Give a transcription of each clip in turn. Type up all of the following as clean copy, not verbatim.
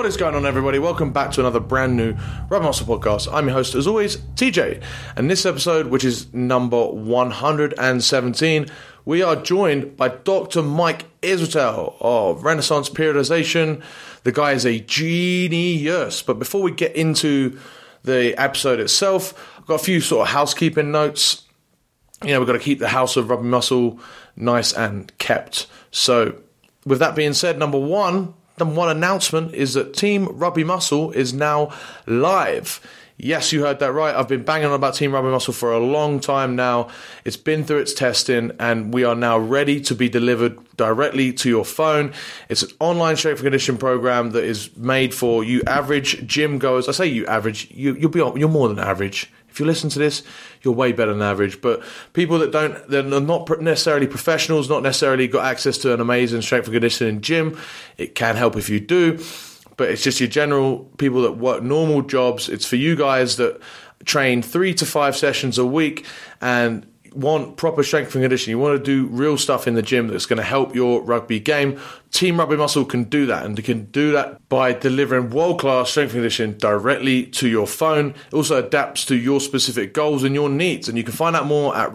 What is going on, everybody? Welcome back to another brand new Rugby Muscle podcast. I'm your host, as always, TJ. And this episode, which is number 117, we are joined by Dr. Mike Israetel of Renaissance Periodization. The guy is a genius. But before we get into the episode itself, I've got a few sort of housekeeping notes. You know, we've got to keep the house of Rugby Muscle nice and kept. So, with that being said, number one announcement is that Team Rugby Muscle is now live. Yes, you heard that right. I've been banging on about Team Rugby Muscle for a long time now. It's been through its testing, and we are now ready to be delivered directly to your phone. It's an online strength and conditioning program that is made for you average gym goers. I say you average, you're more than average. If you listen to this, you're way better than average. But people they're not necessarily professionals, not necessarily got access to an amazing strength and conditioning gym. It can help if you do. But it's just your general people that work normal jobs. It's for you guys that train 3 to 5 sessions a week and want proper strength and conditioning. You want to do real stuff in the gym that's going to help your rugby game. Team Rugby Muscle can do that, and they can do that by delivering world-class strength and conditioning directly to your phone. It also adapts to your specific goals and your needs, and you can find out more at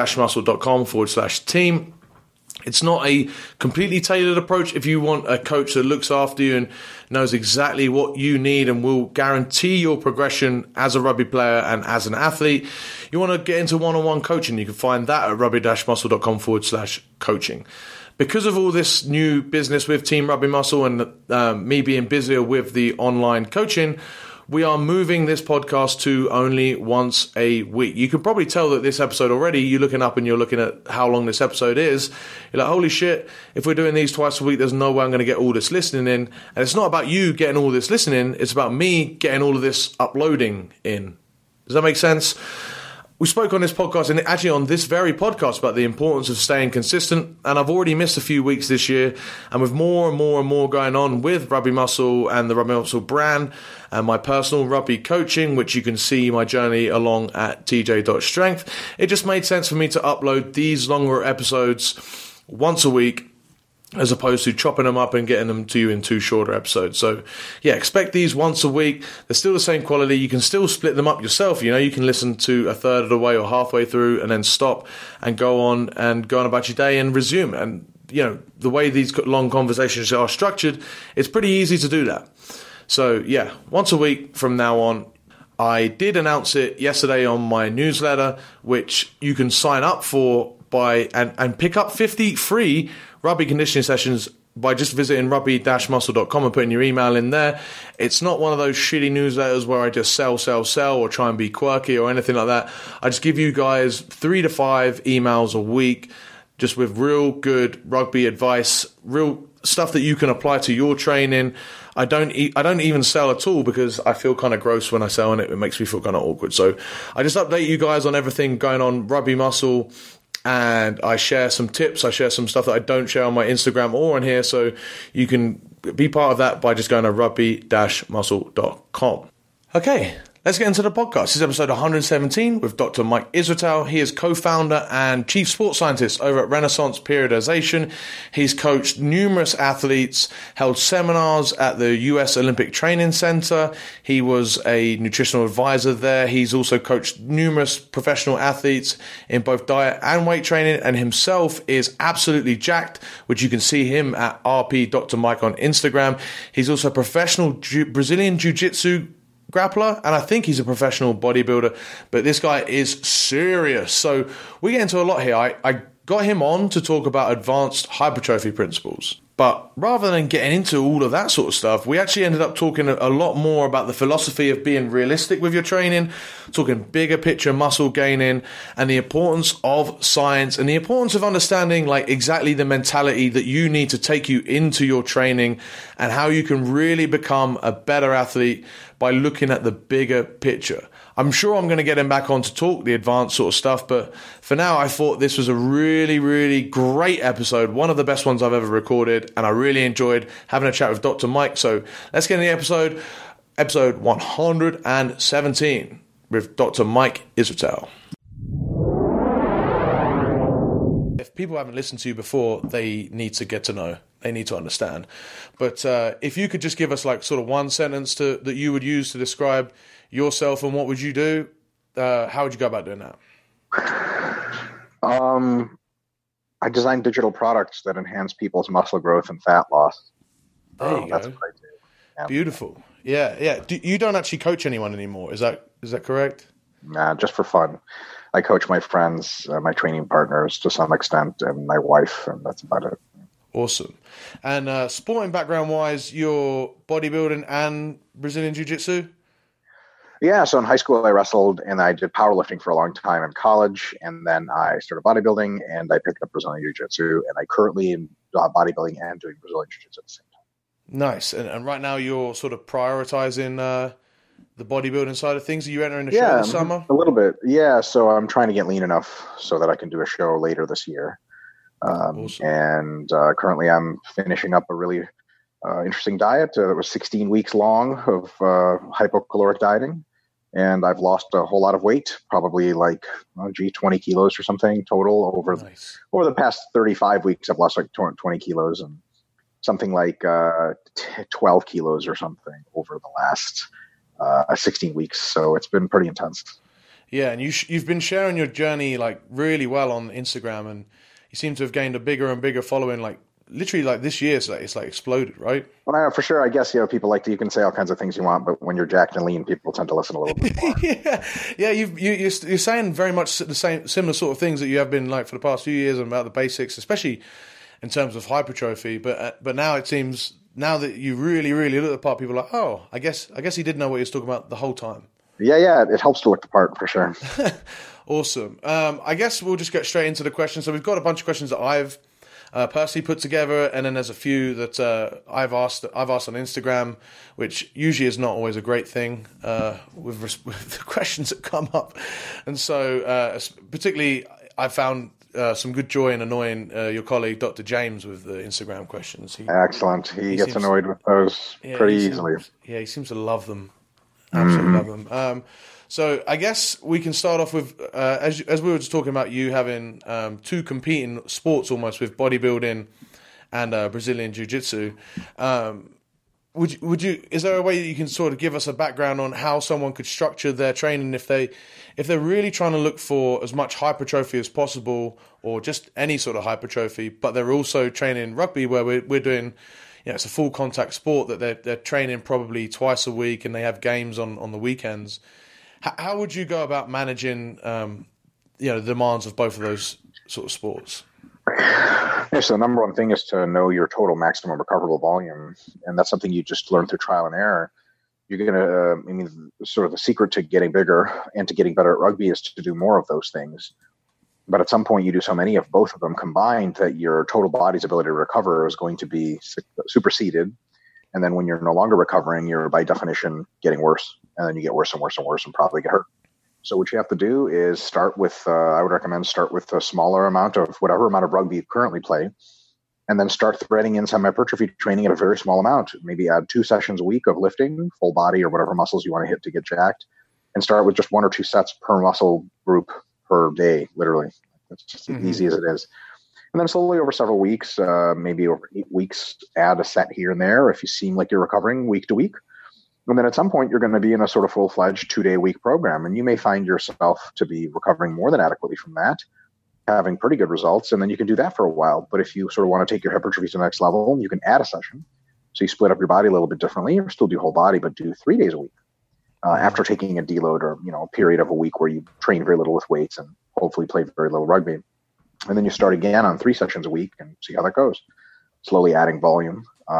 rugby-muscle.com/team. It's not a completely tailored approach. If you want a coach that looks after you and knows exactly what you need and will guarantee your progression as a rugby player and as an athlete, you want to get into one-on-one coaching. You can find that at rugby-muscle.com/coaching. Because of all this new business with Team Rugby Muscle and me being busier with the online coaching, we are moving this podcast to only once a week. You can probably tell that this episode already, you're looking up and you're looking at how long this episode is. You're like, holy shit, if we're doing these twice a week, there's no way I'm going to get all this listening in. And it's not about you getting all this listening, it's about me getting all of this uploading in. Does that make sense? We spoke on this podcast, and actually on this very podcast, about the importance of staying consistent. And I've already missed a few weeks this year. And with more and more and more going on with Rugby Muscle and the Rugby Muscle brand and my personal rugby coaching, which you can see my journey along at tj.strength, it just made sense for me to upload these longer episodes once a week, as opposed to chopping them up and getting them to you in 2 shorter episodes. So, yeah, expect these once a week. They're still the same quality. You can still split them up yourself. You know, you can listen to a third of the way or halfway through and then stop and go on about your day and resume. And, you know, the way these long conversations are structured, it's pretty easy to do that. So, yeah, once a week from now on. I did announce it yesterday on my newsletter, which you can sign up for and pick up 50 free rugby conditioning sessions by just visiting rugby-muscle.com and putting your email in there. It's not one of those shitty newsletters where I just sell or try and be quirky or anything like that. I just give you guys 3 to 5 emails a week just with real good rugby advice, real stuff that you can apply to your training. I don't even sell at all because I feel kind of gross when I sell, and it makes me feel kind of awkward. So I just update you guys on everything going on Rugby Muscle, and I share some tips. I share some stuff that I don't share on my Instagram or on here, so you can be part of that by just going to rugby-muscle.com. Okay, let's get into the podcast. This is episode 117 with Dr. Mike Israetel. He is co-founder and chief sports scientist over at Renaissance Periodization. He's coached numerous athletes, held seminars at the US Olympic Training Center. He was a nutritional advisor there. He's also coached numerous professional athletes in both diet and weight training, and himself is absolutely jacked, which you can see him at RP Dr. Mike on Instagram. He's also a professional Brazilian Jiu-Jitsu grappler, and I think he's a professional bodybuilder, but this guy is serious. So we get into a lot here. I got him on to talk about advanced hypertrophy principles, but rather than getting into all of that sort of stuff, we actually ended up talking a lot more about the philosophy of being realistic with your training, talking bigger picture muscle gaining, and the importance of science and the importance of understanding like exactly the mentality that you need to take you into your training and how you can really become a better athlete by looking at the bigger picture. I'm sure I'm going to get him back on to talk the advanced sort of stuff, but for now I thought this was a really, really great episode, one of the best ones I've ever recorded, and I really enjoyed having a chat with Dr. Mike. So let's get into the episode 117 with Dr. Mike Israetel. If people haven't listened to you before, they need to get to know. they need to understand. But if you could just give us like sort of one sentence that you would use to describe yourself and what would you do, how would you go about doing that? I design digital products that enhance people's muscle growth and fat loss. There you that's go. what I do. Yeah. Beautiful. Yeah. You don't actually coach anyone anymore. Is that correct? Nah, just for fun. I coach my friends, my training partners to some extent, and my wife, and that's about it. Awesome. And sporting background-wise, you're bodybuilding and Brazilian Jiu-Jitsu? Yeah, so in high school I wrestled, and I did powerlifting for a long time in college, and then I started bodybuilding, and I picked up Brazilian Jiu-Jitsu, and I currently am bodybuilding and doing Brazilian Jiu-Jitsu at the same time. Nice. And right now you're sort of prioritizing the bodybuilding side of things. Are you entering a show this summer? A little bit. Yeah, so I'm trying to get lean enough so that I can do a show later this year. Awesome. And currently I'm finishing up a really interesting diet that was 16 weeks long of hypocaloric dieting. And I've lost a whole lot of weight, probably 20 kilos or something total over the past 35 weeks. I've lost like 20 kilos and something like 12 kilos or something over the last 16 weeks. So it's been pretty intense. Yeah, and you've been sharing your journey like really well on Instagram, and you seem to have gained a bigger and bigger following. Like literally, like this year, it's like exploded, right? Well, for sure. I guess people you can say all kinds of things you want, but when you're jacked and lean, people tend to listen a little bit more. yeah. You're saying very much the similar sort of things that you have been like for the past few years about the basics, especially in terms of hypertrophy. But now it seems, now that you really, really look at the part, people are like, oh, I guess he did know what he was talking about the whole time. Yeah, it helps to look the part for sure. Awesome. I guess we'll just get straight into the questions. So we've got a bunch of questions that I've personally put together, and then there's a few that I've asked on Instagram, which usually is not always a great thing with the questions that come up. And so particularly I found some good joy in annoying your colleague, Dr. James, with the Instagram questions. Excellent. He gets annoyed with those pretty easily. He seems to love them. Absolutely love them. So I guess we can start off with, as we were just talking about you having two competing sports almost with bodybuilding and Brazilian Jiu-Jitsu. Is there a way that you can sort of give us a background on how someone could structure their training if they're really trying to look for as much hypertrophy as possible, or just any sort of hypertrophy, but they're also training rugby where we're doing, it's a full contact sport that they're training probably twice a week and they have games on the weekends. How would you go about managing, the demands of both of those sort of sports? Yeah, so the number one thing is to know your total maximum recoverable volume, and that's something you just learn through trial and error. You're going to, sort of the secret to getting bigger and to getting better at rugby is to do more of those things. But at some point, you do so many of both of them combined that your total body's ability to recover is going to be superseded. And then when you're no longer recovering, you're by definition getting worse. And then you get worse and worse and worse and probably get hurt. So what you have to do is start with, I would recommend start with a smaller amount of whatever amount of rugby you currently play, and then start threading in some hypertrophy training at a very small amount. Maybe add 2 sessions a week of lifting, full body or whatever muscles you want to hit to get jacked, and start with just 1 or 2 sets per muscle group per day, literally. That's just as easy as it is. And then slowly over several weeks, maybe over 8 weeks, add a set here and there if you seem like you're recovering week to week. And then at some point, you're going to be in a sort of full-fledged 2-day-a-week program, and you may find yourself to be recovering more than adequately from that, having pretty good results, and then you can do that for a while. But if you sort of want to take your hypertrophy to the next level, you can add a session. So you split up your body a little bit differently, or still do whole body, but do 3 days a week after taking a deload or a period of a week where you train very little with weights and hopefully play very little rugby. And then you start again on 3 sessions a week and see how that goes, slowly adding volume.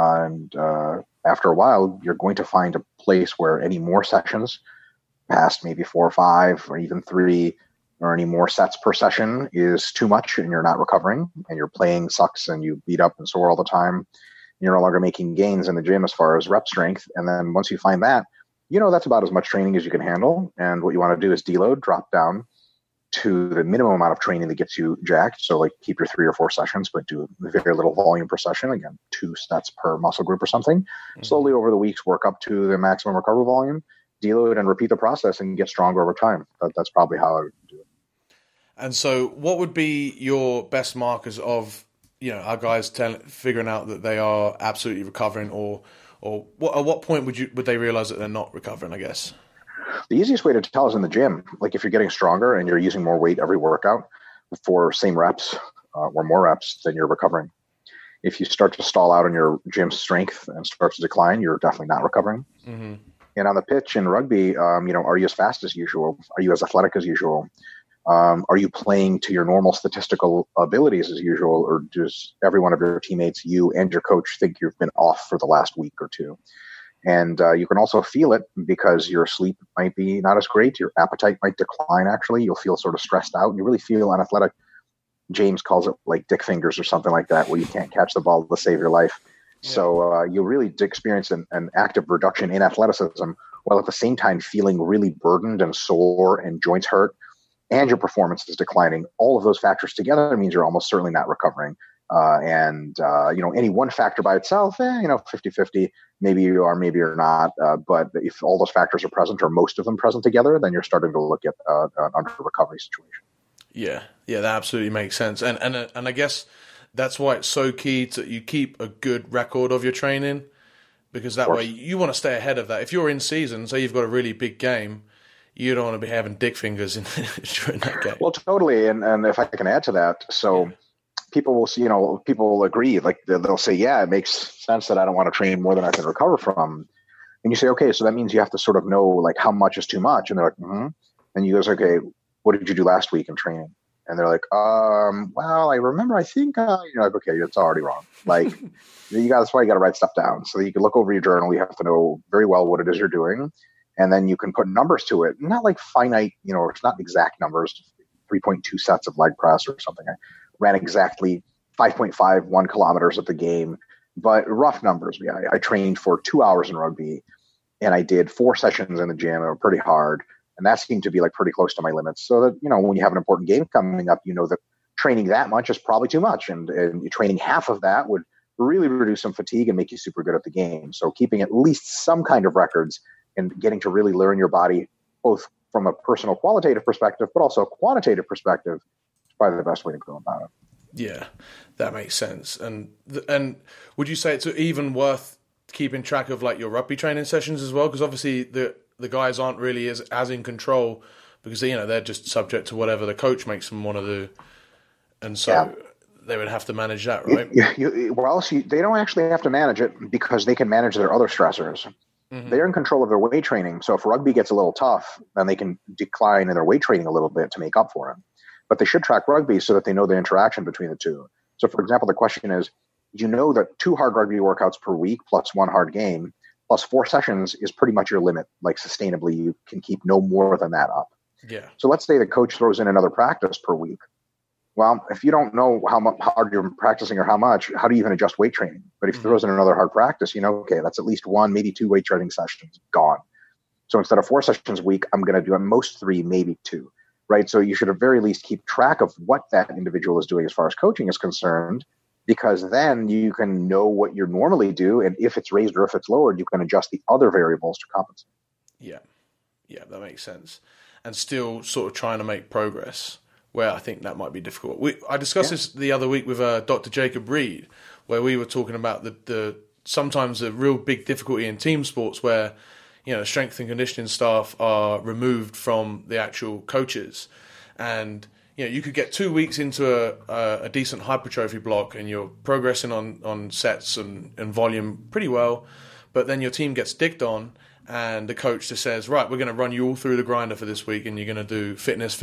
After a while, you're going to find a place where any more sessions past maybe 4 or 5 or even 3 or any more sets per session is too much and you're not recovering and your playing sucks and you beat up and sore all the time. You're no longer making gains in the gym as far as rep strength. And then once you find that, that's about as much training as you can handle. And what you want to do is deload, drop down to the minimum amount of training that gets you jacked. So like keep your 3 or 4 sessions, but do very little volume per session. Again, 2 sets per muscle group or something. Slowly over the weeks, work up to the maximum recoverable volume, deload and repeat the process and get stronger over time. That's probably how I would do it. And so what would be your best markers of our guys figuring out that they are absolutely recovering, or at what point would they realize that they're not recovering, I guess? The easiest way to tell is in the gym. Like if you're getting stronger and you're using more weight every workout for same reps or more reps, then you're recovering. If you start to stall out on your gym strength and start to decline, you're definitely not recovering. Mm-hmm. And on the pitch in rugby, are you as fast as usual? Are you as athletic as usual? Are you playing to your normal statistical abilities as usual? Or does every one of your teammates, you and your coach, think you've been off for the last week or two? And you can also feel it because your sleep might be not as great. Your appetite might decline, actually. You'll feel sort of stressed out. You really feel unathletic. James calls it like dick fingers or something like that, where you can't catch the ball to save your life. Yeah. So you really experience an active reduction in athleticism, while at the same time feeling really burdened and sore and joints hurt, and your performance is declining. All of those factors together means you're almost certainly not recovering. Any one factor by itself, 50-50, maybe you are, maybe you're not. But if all those factors are present, or most of them present together, then you're starting to look at an under recovery situation. Yeah, that absolutely makes sense. And I guess that's why it's so key that you keep a good record of your training, because that way you want to stay ahead of that. If you're in season, say you've got a really big game, you don't want to be having dick fingers during that game. Well, totally. And if I can add to that, people will see, people agree, like they'll say, yeah, it makes sense that I don't want to train more than I can recover from. And you say, okay, so that means you have to sort of know like how much is too much. And they're like, mm-hmm. And you go, okay, what did you do last week in training? And they're like, well, I remember, I think, you're like, okay, it's already wrong. Like that's why you got to write stuff down so that you can look over your journal. You have to know very well what it is you're doing. And then you can put numbers to it, not like finite, it's not exact numbers, 3.2 sets of leg press or something. I ran exactly 5.51 kilometers at the game, but rough numbers. Yeah, I trained for 2 hours in rugby, and I did 4 sessions in the gym. They were pretty hard, and that seemed to be like pretty close to my limits. So that, when you have an important game coming up, that training that much is probably too much, and training half of that would really reduce some fatigue and make you super good at the game. So keeping at least some kind of records and getting to really learn your body, both from a personal qualitative perspective, but also a quantitative perspective, is probably the best way to go about it. Yeah, that makes sense. And would you say it's even worth keeping track of like your rugby training sessions as well? Because obviously the guys aren't really as in control, because they're just subject to whatever the coach makes them want to do, and so they would have to manage that, right? They don't actually have to manage it, because they can manage their other stressors. Mm-hmm. They're in control of their weight training. So if rugby gets a little tough, then they can decline in their weight training a little bit to make up for it. But they should track rugby so that they know the interaction between the two. So, for example, the question is, you know that 2 hard rugby workouts per week plus 1 hard game plus 4 sessions is pretty much your limit. Like sustainably, you can keep no more than that up. Yeah. So let's say the coach throws in another practice per week. Well, if you don't know how hard you're practicing or how much, how do you even adjust weight training? But if he throws in another hard practice, okay, that's at least 1, maybe 2 weight training sessions gone. So instead of 4 sessions a week, I'm going to do at most 3, maybe 2, right? So you should at very least keep track of what that individual is doing as far as coaching is concerned, because then you can know what you normally do. And if it's raised or if it's lowered, you can adjust the other variables to compensate. Yeah, that makes sense. And still sort of trying to make progress, where I think that might be difficult. I discussed this the other week with Dr. Jacob Reed, where we were talking about the sometimes the real big difficulty in team sports where, strength and conditioning staff are removed from the actual coaches. And, you could get 2 weeks into a decent hypertrophy block and you're progressing on sets and volume pretty well, but then your team gets dicked on, and the coach just says, right, we're going to run you all through the grinder for this week, and you're going to do fitness,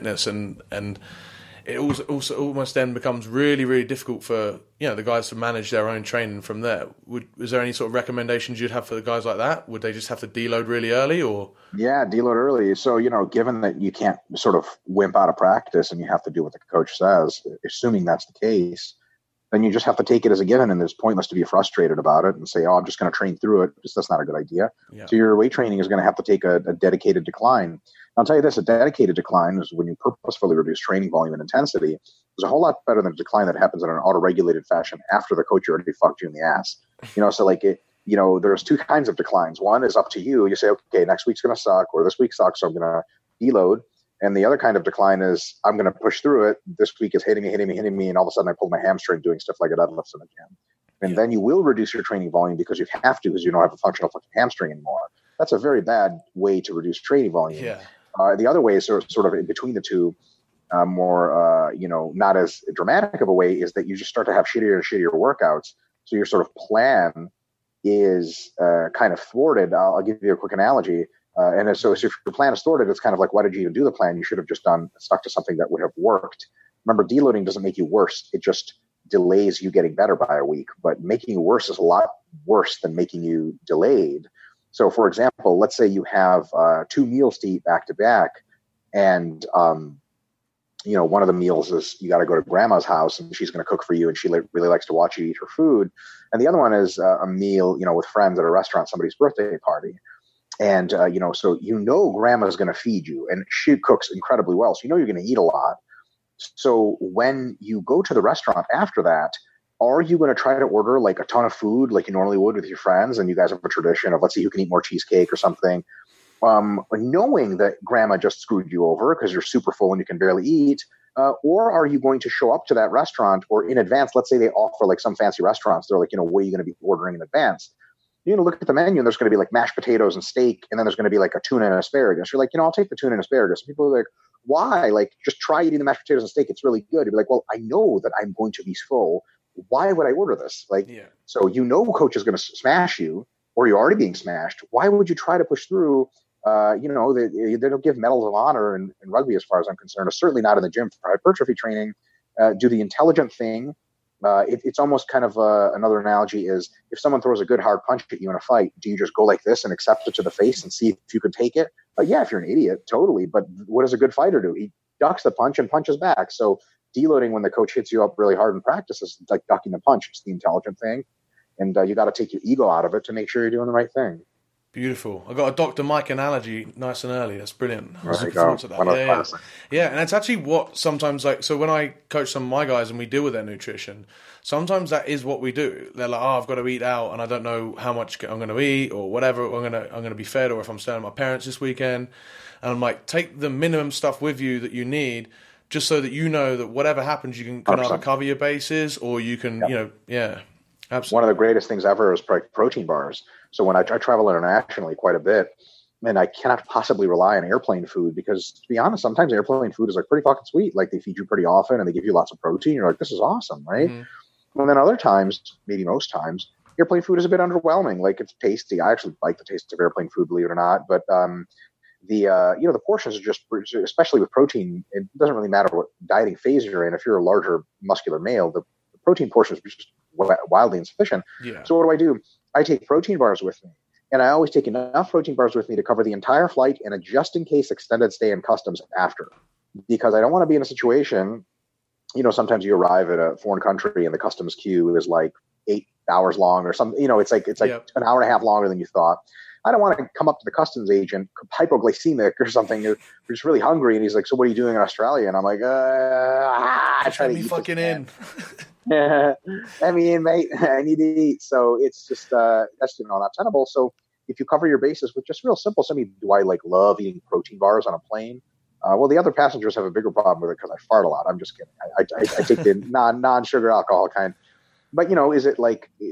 and it also almost then becomes really, really difficult for the guys to manage their own training from there. Was there any sort of recommendations you'd have for the guys like that? Would they just have to deload really early, or? Yeah, deload early. So given that you can't sort of wimp out of practice and you have to do what the coach says, assuming that's the case, then you just have to take it as a given, and it's pointless to be frustrated about it and say, I'm just going to train through it. That's not a good idea. Yeah. So your weight training is going to have to take a dedicated decline. I'll tell you this, a dedicated decline is when you purposefully reduce training volume and intensity. Is a whole lot better than a decline that happens in an auto-regulated fashion after the coach already fucked you in the ass. So like there's 2 kinds of declines. One is up to you. You say, okay, next week's going to suck, or this week sucks, so I'm going to deload. And the other kind of decline is I'm going to push through it. This week is hitting me. And all of a sudden I pull my hamstring doing stuff like a deadlift in the gym. And then you will reduce your training volume because you have to, because you don't have a functional hamstring anymore. That's a very bad way to reduce training volume. Yeah. The other way is sort of in between the two, more, not as dramatic of a way, is that you just start to have shittier and shittier workouts. So your sort of plan is kind of thwarted. I'll give you a quick analogy. So if your plan is thwarted, it's kind of like, why did you even do the plan? You should have just stuck to something that would have worked. Remember, deloading doesn't make you worse. It just delays you getting better by a week. But making you worse is a lot worse than making you delayed. So, for example, let's say you have 2 meals to eat back to back, and one of the meals is you got to go to grandma's house and she's going to cook for you, and she really likes to watch you eat her food. And the other one is a meal, with friends at a restaurant, somebody's birthday party. And, so grandma's going to feed you, and she cooks incredibly well. So you're going to eat a lot. So when you go to the restaurant after that, are you going to try to order like a ton of food like you normally would with your friends, and you guys have a tradition of, let's see who can eat more cheesecake or something, knowing that grandma just screwed you over because you're super full and you can barely eat? Or are you going to show up to that restaurant, or in advance? Let's say they offer like some fancy restaurants. They're like, what are you going to be ordering in advance? You're going to look at the menu and there's going to be like mashed potatoes and steak. And then there's going to be like a tuna and asparagus. You're like, I'll take the tuna and asparagus. And people are like, why? Like, just try eating the mashed potatoes and steak. It's really good. You'd be like, well, I know that I'm going to be full. Why would I order this? Like, So coach is going to smash you, or you're already being smashed. Why would you try to push through? They don't give medals of honor in rugby, as far as I'm concerned, or certainly not in the gym for hypertrophy training. Do the intelligent thing. It's almost kind of another analogy is, if someone throws a good hard punch at you in a fight, do you just go like this and accept it to the face and see if you can take it? Yeah, if you're an idiot, totally. But what does a good fighter do? He ducks the punch and punches back. So deloading when the coach hits you up really hard in practice is like ducking the punch. It's the intelligent thing. And you got to take your ego out of it to make sure you're doing the right thing. Beautiful. I got a Dr. Mike analogy nice and early. That's brilliant. I was looking forward to that. Yeah, and it's actually what sometimes, so when I coach some of my guys and we deal with their nutrition, sometimes that is what we do. They're like, I've got to eat out and I don't know how much I'm going to eat or whatever I'm going to be fed, or if I'm staying with my parents this weekend. And I'm like, take the minimum stuff with you that you need, just so that you know that whatever happens, you can either cover your bases, or you can, absolutely. One of the greatest things ever is protein bars. So when I travel internationally quite a bit, and I cannot possibly rely on airplane food, because, to be honest, sometimes airplane food is like pretty fucking sweet. Like, they feed you pretty often and they give you lots of protein. You're like, this is awesome, right? Mm-hmm. And then other times, maybe most times, airplane food is a bit underwhelming. Like, it's tasty. I actually like the taste of airplane food, believe it or not. But the portions are just, especially with protein, it doesn't really matter what dieting phase you're in. If you're a larger muscular male, the protein portions are just wildly insufficient. Yeah. So what do? I take protein bars with me, and I always take enough protein bars with me to cover the entire flight and a just in case extended stay in customs after, because I don't want to be in a situation, sometimes you arrive at a foreign country and the customs queue is like 8 hours long or something, it's like an hour and a half longer than you thought. I don't want to come up to the customs agent hypoglycemic or something. You're just really hungry. And he's like, so what are you doing in Australia? And I'm like, I try to eat fucking in. I mean, mate, I need to eat. So it's just, that's, not tenable. So if you cover your bases with just real simple, do I love eating protein bars on a plane? Well, the other passengers have a bigger problem with it because I fart a lot. I'm just kidding. I take the non-sugar alcohol kind. But, is it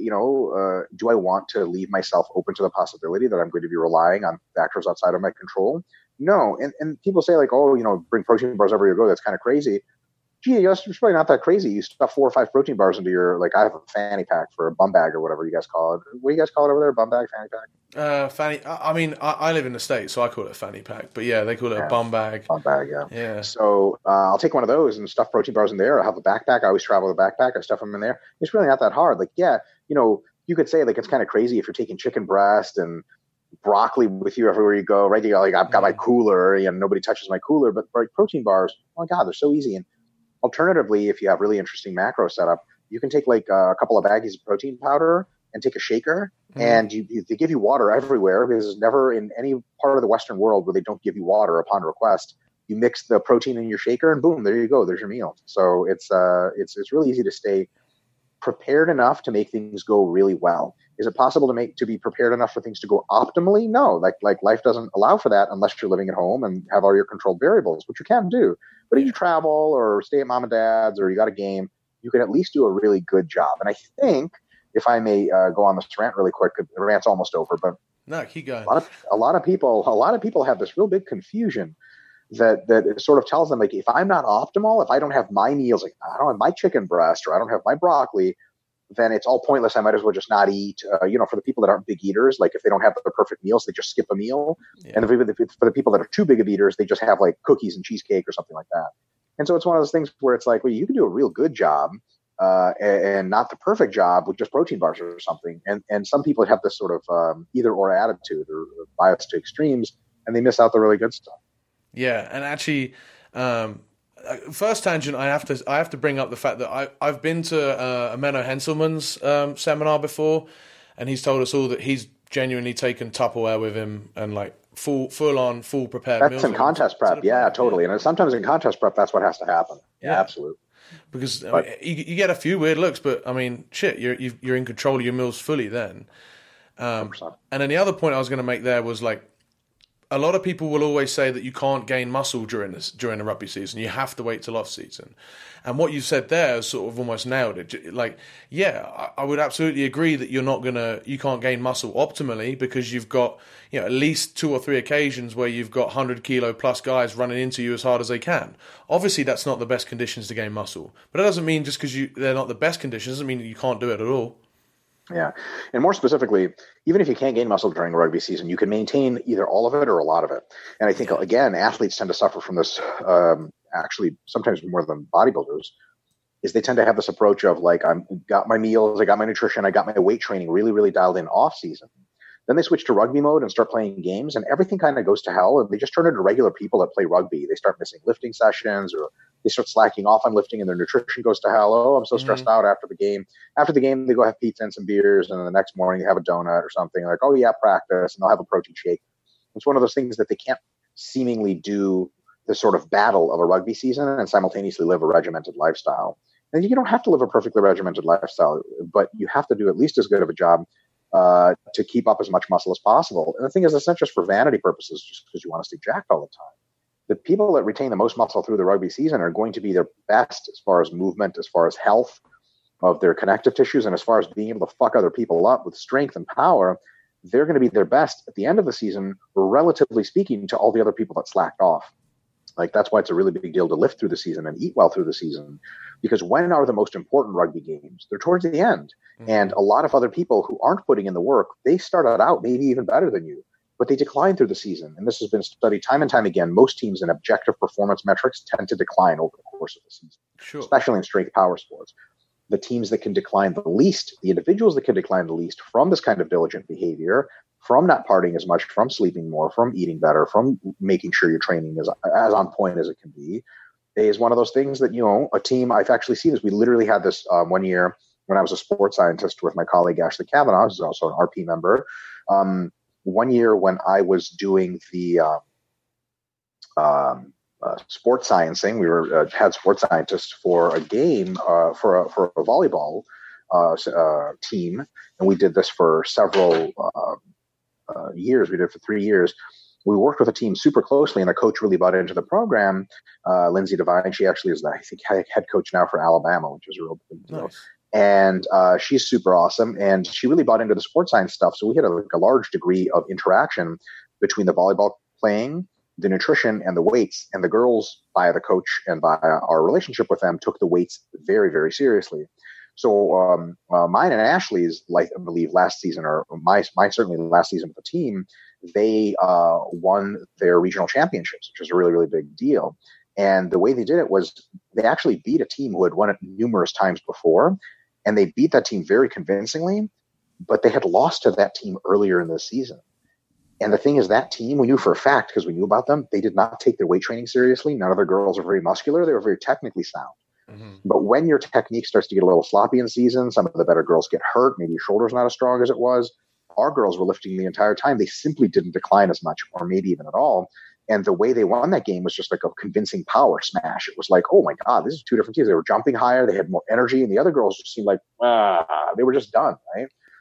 do I want to leave myself open to the possibility that I'm going to be relying on factors outside of my control? No. And people say bring protein bars everywhere you go. That's kind of crazy. Gee, it's probably not that crazy. You stuff 4 or 5 protein bars into your, I have a fanny pack for a bum bag or whatever you guys call it. What do you guys call it over there? Bum bag, fanny pack? Fanny. I mean, I live in the States, so I call it a fanny pack. But yeah, they call it a bum bag. Bum bag, yeah. So I'll take one of those and stuff protein bars in there. I have a backpack. I always travel with a backpack. I stuff them in there. It's really not that hard. You could say it's kind of crazy if you're taking chicken breast and broccoli with you everywhere you go, right? I've got my cooler, nobody touches my cooler. But protein bars, oh my God, they're so easy. And alternatively, if you have really interesting macro setup, you can take a couple of baggies of protein powder and take a shaker, and they give you water everywhere, because there's never in any part of the Western world where they don't give you water upon request. You mix the protein in your shaker, and boom, there you go. There's your meal. So it's really easy to stay prepared enough to make things go really well. Is it possible to be prepared enough for things to go optimally? No, like life doesn't allow for that unless you're living at home and have all your controlled variables, which you can do. But if you travel or stay at mom and dad's or you got a game, you can at least do a really good job. And I think, if I may go on this rant really quick, the rant's almost over, but no, keep going. A lot of people have this real big confusion that it sort of tells them, like, if I'm not optimal, if I don't have my meals, like I don't have my chicken breast or I don't have my broccoli, then it's all pointless. I might as well just not eat. For the people that aren't big eaters, like if they don't have the perfect meals, they just skip a meal. Yeah. And for the people that are too big of eaters, they just have like cookies and cheesecake or something like that. And so it's one of those things where it's like, well, you can do a real good job and not the perfect job with just protein bars or something. And some people have this sort of either or attitude or bias to extremes, and they miss out the really good stuff. Yeah, and actually, first tangent, I have to bring up the fact that I've been to Menno Henselman's seminar before, and he's told us all that he's genuinely taken Tupperware with him and like full prepared meals. That's in contest prep, yeah, totally. And sometimes in contest prep, that's what has to happen. Yeah, absolutely. Because I mean, you get a few weird looks, but I mean, shit, you're in control of your meals fully then. And then the other point I was going to make there was like, a lot of people will always say that you can't gain muscle during the rugby season. You have to wait till off season. And what you said there sort of almost nailed it. Like, yeah, I would absolutely agree that you can't gain muscle optimally because you've got, at least 2 or 3 occasions where you've got 100 kilo plus guys running into you as hard as they can. Obviously, that's not the best conditions to gain muscle, but it doesn't mean just because they're not the best conditions doesn't mean that you can't do it at all. Yeah. And more specifically, even if you can't gain muscle during rugby season, you can maintain either all of it or a lot of it. And I think, again, athletes tend to suffer from this, actually, sometimes more than bodybuilders, is they tend to have this approach of like, I got my meals, I got my nutrition, I got my weight training really, really dialed in off season. Then they switch to rugby mode and start playing games, and everything kind of goes to hell. And they just turn into regular people that play rugby. They start missing lifting sessions, or they start slacking off on lifting, and their nutrition goes to hell. Oh, I'm so stressed out after the game. After the game, they go have pizza and some beers, and then the next morning they have a donut or something. Like, oh yeah, practice, and they'll have a protein shake. It's one of those things that they can't seemingly do the sort of battle of a rugby season and simultaneously live a regimented lifestyle. And you don't have to live a perfectly regimented lifestyle, but you have to do at least as good of a job to keep up as much muscle as possible. And the thing is, it's not just for vanity purposes, just because you want to stay jacked all the time. The people that retain the most muscle through the rugby season are going to be their best as far as movement, as far as health of their connective tissues, and as far as being able to fuck other people up with strength and power. They're going to be their best at the end of the season, relatively speaking, to all the other people that slacked off. Like, that's why it's a really big deal to lift through the season and eat well through the season, because when are the most important rugby games? They're towards the end. Mm-hmm. And a lot of other people who aren't putting in the work, they started out maybe even better than you, but they decline through the season. And this has been studied time and time again. Most teams in objective performance metrics tend to decline over the course of the season, especially in strength power sports. The teams that can decline the least, the individuals that can decline the least from this kind of diligent behavior, from not partying as much, from sleeping more, from eating better, from making sure your training is as on point as it can be, is one of those things that, a team, I've actually seen this. We literally had this 1 year when I was a sports scientist with my colleague, Ashley Kavanaugh, who's also an RP member. 1 year when I was doing the sports sciencing, we were had sports scientists for a game, for a volleyball team. And we did this for several years. We did it for 3 years. We worked with a team super closely, and the coach really bought into the program. Lindsay Devine, she actually is, I think, head coach now for Alabama, which is a real big deal. Nice. And she's super awesome, and she really bought into the sports science stuff. So we had a large degree of interaction between the volleyball playing, the nutrition, and the weights. And the girls, by the coach and by our relationship with them, took the weights very, very seriously. So mine and Ashley's, I believe, last season, or mine certainly last season with the team, they won their regional championships, which was a really, really big deal. And the way they did it was they actually beat a team who had won it numerous times before, and they beat that team very convincingly, but they had lost to that team earlier in the season. And the thing is, that team, we knew for a fact, because we knew about them, they did not take their weight training seriously. None of their girls are very muscular. They were very technically sound. Mm-hmm. But when your technique starts to get a little sloppy in season, some of the better girls get hurt. Maybe your shoulder's not as strong as it was. Our girls were lifting the entire time. They simply didn't decline as much, or maybe even at all. And the way they won that game was just like a convincing power smash. It was like, oh my God, this is two different teams. They were jumping higher. They had more energy. And the other girls just seemed like, they were just done, right?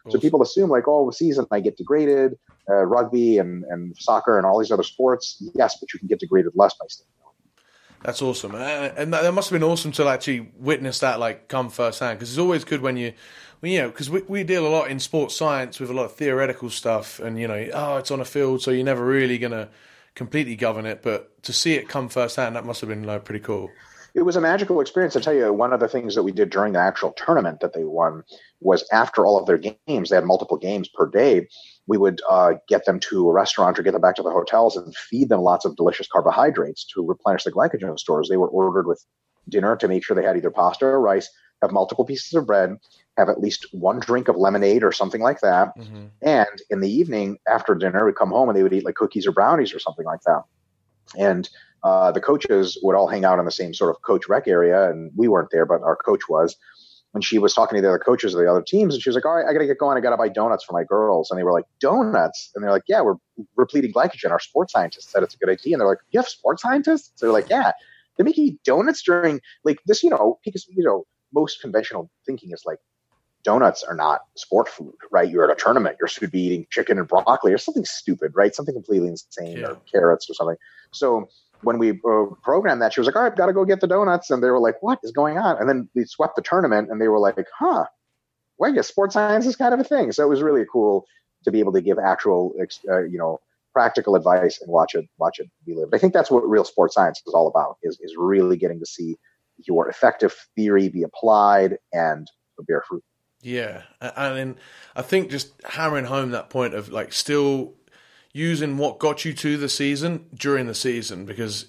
So people assume like, oh, the season I get degraded, rugby and soccer and all these other sports. Yes, but you can get degraded less by staying. That's awesome, and that must have been awesome to actually witness that, like, come firsthand. Because it's always good when you know, because we deal a lot in sports science with a lot of theoretical stuff, and it's on a field, so you're never really gonna completely govern it. But to see it come firsthand, that must have been pretty cool. It was a magical experience. I'll tell you, one of the things that we did during the actual tournament that they won was after all of their games, they had multiple games per day. We would get them to a restaurant or get them back to the hotels and feed them lots of delicious carbohydrates to replenish the glycogen stores. They were ordered with dinner to make sure they had either pasta or rice, have multiple pieces of bread, have at least one drink of lemonade or something like that. Mm-hmm. And in the evening after dinner, we'd come home and they would eat like cookies or brownies or something like that. And the coaches would all hang out in the same sort of coach rec area, and we weren't there, but our coach was. And she was talking to the other coaches of the other teams, and she was like, all right, I got to get going. I got to buy donuts for my girls. And they were like, donuts? And they're like, yeah, we're repleting glycogen. Our sports scientists said it's a good idea. And they're like, you have sports scientists? So they're like, yeah. They make you eat donuts during like this, because, most conventional thinking is like, donuts are not sport food, right? You're at a tournament. You're supposed to be eating chicken and broccoli or something stupid, right? Something completely insane, or carrots or something. So when we programmed that, she was like, all right, got to go get the donuts. And they were like, what is going on? And then we swept the tournament and they were like, well, I guess sports science is kind of a thing. So it was really cool to be able to give actual, practical advice and watch it be lived. I think that's what real sports science is all about, is really getting to see your effective theory be applied and bear fruit. Yeah. And I think just hammering home that point of like still using what got you to the season during the season, because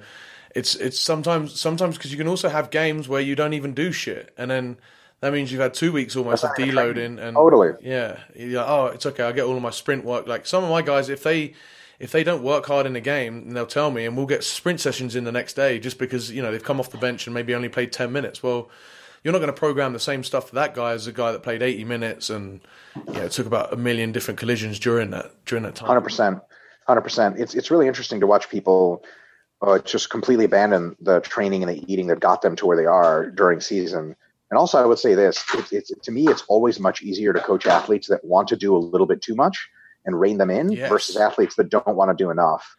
it's sometimes because you can also have games where you don't even do shit, and then that means you've had 2 weeks almost of deloading, and totally, yeah, you're like, oh, it's okay, I get all of my sprint work. Like some of my guys, if they don't work hard in a game, they'll tell me, and we'll get sprint sessions in the next day just because they've come off the bench and maybe only played 10 minutes. Well, you're not going to program the same stuff for that guy as a guy that played 80 minutes and it took about a million different collisions during that time. 100%. It's really interesting to watch people just completely abandon the training and the eating that got them to where they are during season. And also, I would say this: to me, it's always much easier to coach athletes that want to do a little bit too much and rein them in, versus athletes that don't want to do enough.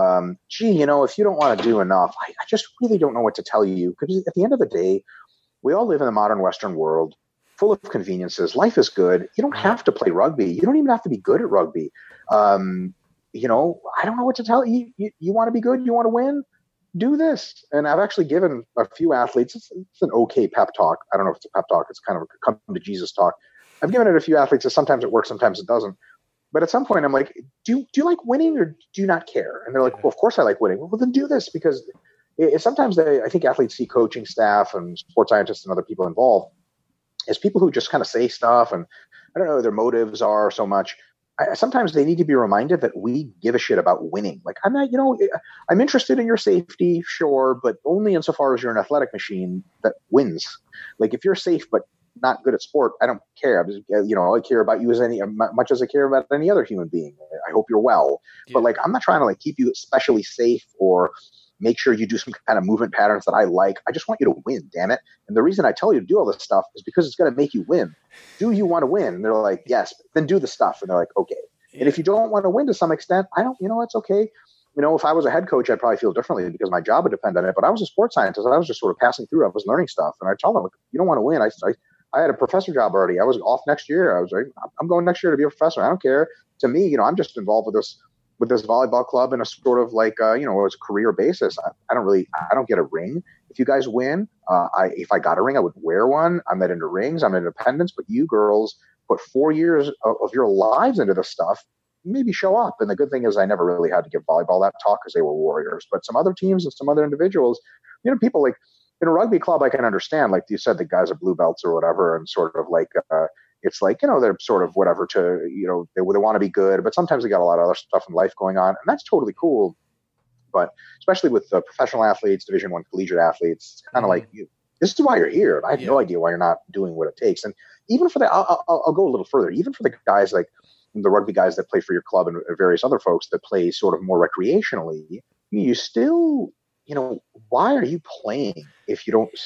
If you don't want to do enough, I just really don't know what to tell you, because at the end of the day, we all live in the modern Western world full of conveniences. Life is good. You don't have to play rugby. You don't even have to be good at rugby. I don't know what to tell you. You want to be good? You want to win? Do this. And I've actually given a few athletes, it's an okay pep talk. I don't know if it's a pep talk. It's kind of a come to Jesus talk. I've given it a few athletes. Sometimes it works, sometimes it doesn't. But at some point I'm like, do you like winning or do you not care? And they're like, well, of course I like winning. Well, then do this, because sometimes I think athletes see coaching staff and sports scientists and other people involved as people who just kind of say stuff, and I don't know what their motives are so much. Sometimes they need to be reminded that we give a shit about winning. Like, I'm not, I'm interested in your safety, sure, but only insofar as you're an athletic machine that wins. Like, if you're safe but not good at sport, I don't care. I care about you as much as I care about any other human being. I hope you're well, but like, I'm not trying to like keep you especially safe or make sure you do some kind of movement patterns that I like. I just want you to win, damn it. And the reason I tell you to do all this stuff is because it's going to make you win. Do you want to win? And they're like, yes, then do the stuff. And they're like, okay. And if you don't want to win to some extent, it's okay. If I was a head coach, I'd probably feel differently because my job would depend on it. But I was a sports scientist. I was just sort of passing through. I was learning stuff. And I tell them, you don't want to win. I had a professor job already. I was off next year. I was like, I'm going next year to be a professor. I don't care. To me, I'm just involved with this volleyball club in a sort of like, it's a career basis. I don't get a ring. If you guys win, if I got a ring, I would wear one. I'm not into rings. I'm into independence. But you girls put 4 years of your lives into this stuff. Maybe show up. And the good thing is I never really had to give volleyball that talk because they were warriors. But some other teams and some other individuals, people like in a rugby club, I can understand, like you said, the guys are blue belts or whatever, and sort of like, it's like, they're sort of whatever to, they want to be good, but sometimes they got a lot of other stuff in life going on, and that's totally cool. But especially with professional athletes, Division I collegiate athletes, it's kind of like, this is why you're here. I have no idea why you're not doing what it takes. And even for I'll go a little further, even for the guys like the rugby guys that play for your club and various other folks that play sort of more recreationally, you still, why are you playing if you don't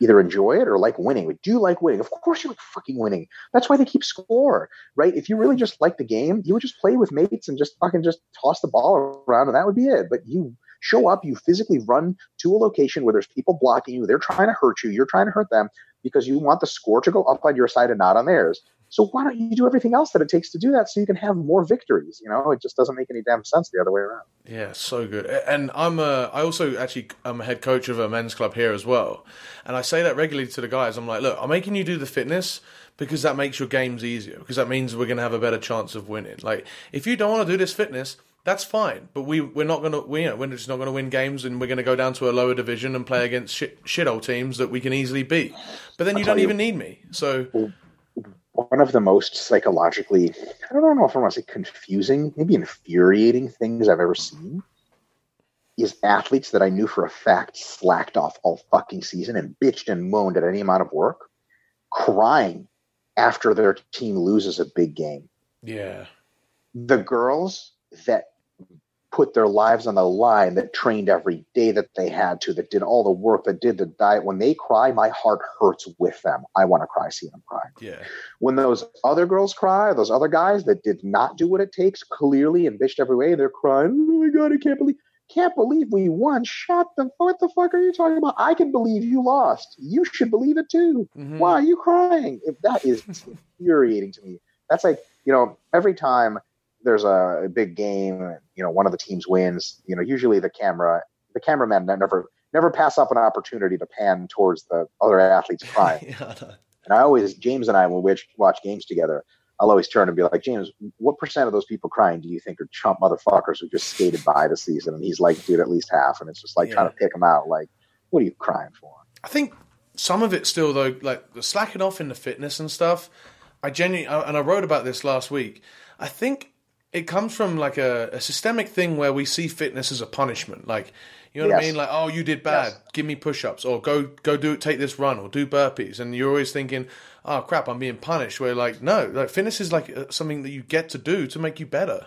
either enjoy it or like winning. But do you like winning? Of course you like fucking winning. That's why they keep score, right? If you really just like the game, you would just play with mates and just fucking just toss the ball around and that would be it. But you show up, you physically run to a location where there's people blocking you. They're trying to hurt you. You're trying to hurt them because you want the score to go up on your side and not on theirs. So why don't you do everything else that it takes to do that so you can have more victories? It just doesn't make any damn sense the other way around. Yeah, so good. And I'm a head coach of a men's club here as well. And I say that regularly to the guys. I'm like, look, I'm making you do the fitness because that makes your games easier, because that means we're going to have a better chance of winning. Like, if you don't want to do this fitness, that's fine. But we're just not going to win games, and we're going to go down to a lower division and play against shithole teams that we can easily beat. But then you don't even need me. So one of the most psychologically, I don't know if I want to say confusing, maybe infuriating things I've ever seen is athletes that I knew for a fact slacked off all fucking season and bitched and moaned at any amount of work, crying after their team loses a big game. Yeah. The girls that put their lives on the line, that trained every day that they had to, that did all the work, that did the diet, when they cry, my heart hurts with them. I want to cry seeing them cry. Yeah. When those other girls cry, those other guys that did not do what it takes clearly and bitched every way, they're crying, oh my God, I can't believe we won. What the fuck are you talking about? I can believe you lost. You should believe it too. Mm-hmm. Why are you crying? That is infuriating to me. That's like, every time there's a big game, one of the teams wins, usually the cameraman never pass up an opportunity to pan towards the other athletes crying. And James and I, when we watch games together, I'll always turn and be like, James, what % of those people crying do you think are chump motherfuckers who just skated by the season? And he's like, dude, at least half. And it's just like trying to pick them out. Like, what are you crying for? I think some of it still, though, like the slacking off in the fitness and stuff, I wrote about this last week. I think it comes from like a systemic thing where we see fitness as a punishment. Like, you know what I mean? Like, oh, you did bad. Give me push-ups, or go take this run, or do burpees. And you're always thinking, oh crap, I'm being punished. Where like, no, like fitness is like something that you get to do to make you better.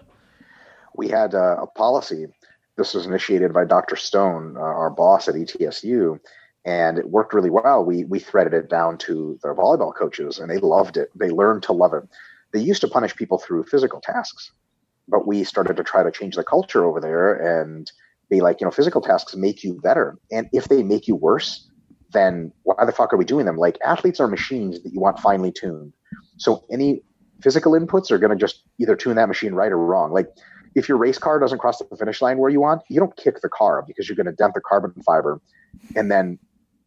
We had a policy. This was initiated by Dr. Stone, our boss at ETSU, and it worked really well. We threaded it down to the volleyball coaches, and they loved it. They learned to love it. They used to punish people through physical tasks, but we started to try to change the culture over there and be like, physical tasks make you better. And if they make you worse, then why the fuck are we doing them? Like, athletes are machines that you want finely tuned. So any physical inputs are going to just either tune that machine right or wrong. Like, if your race car doesn't cross the finish line where you want, you don't kick the car because you're going to dent the carbon fiber. And then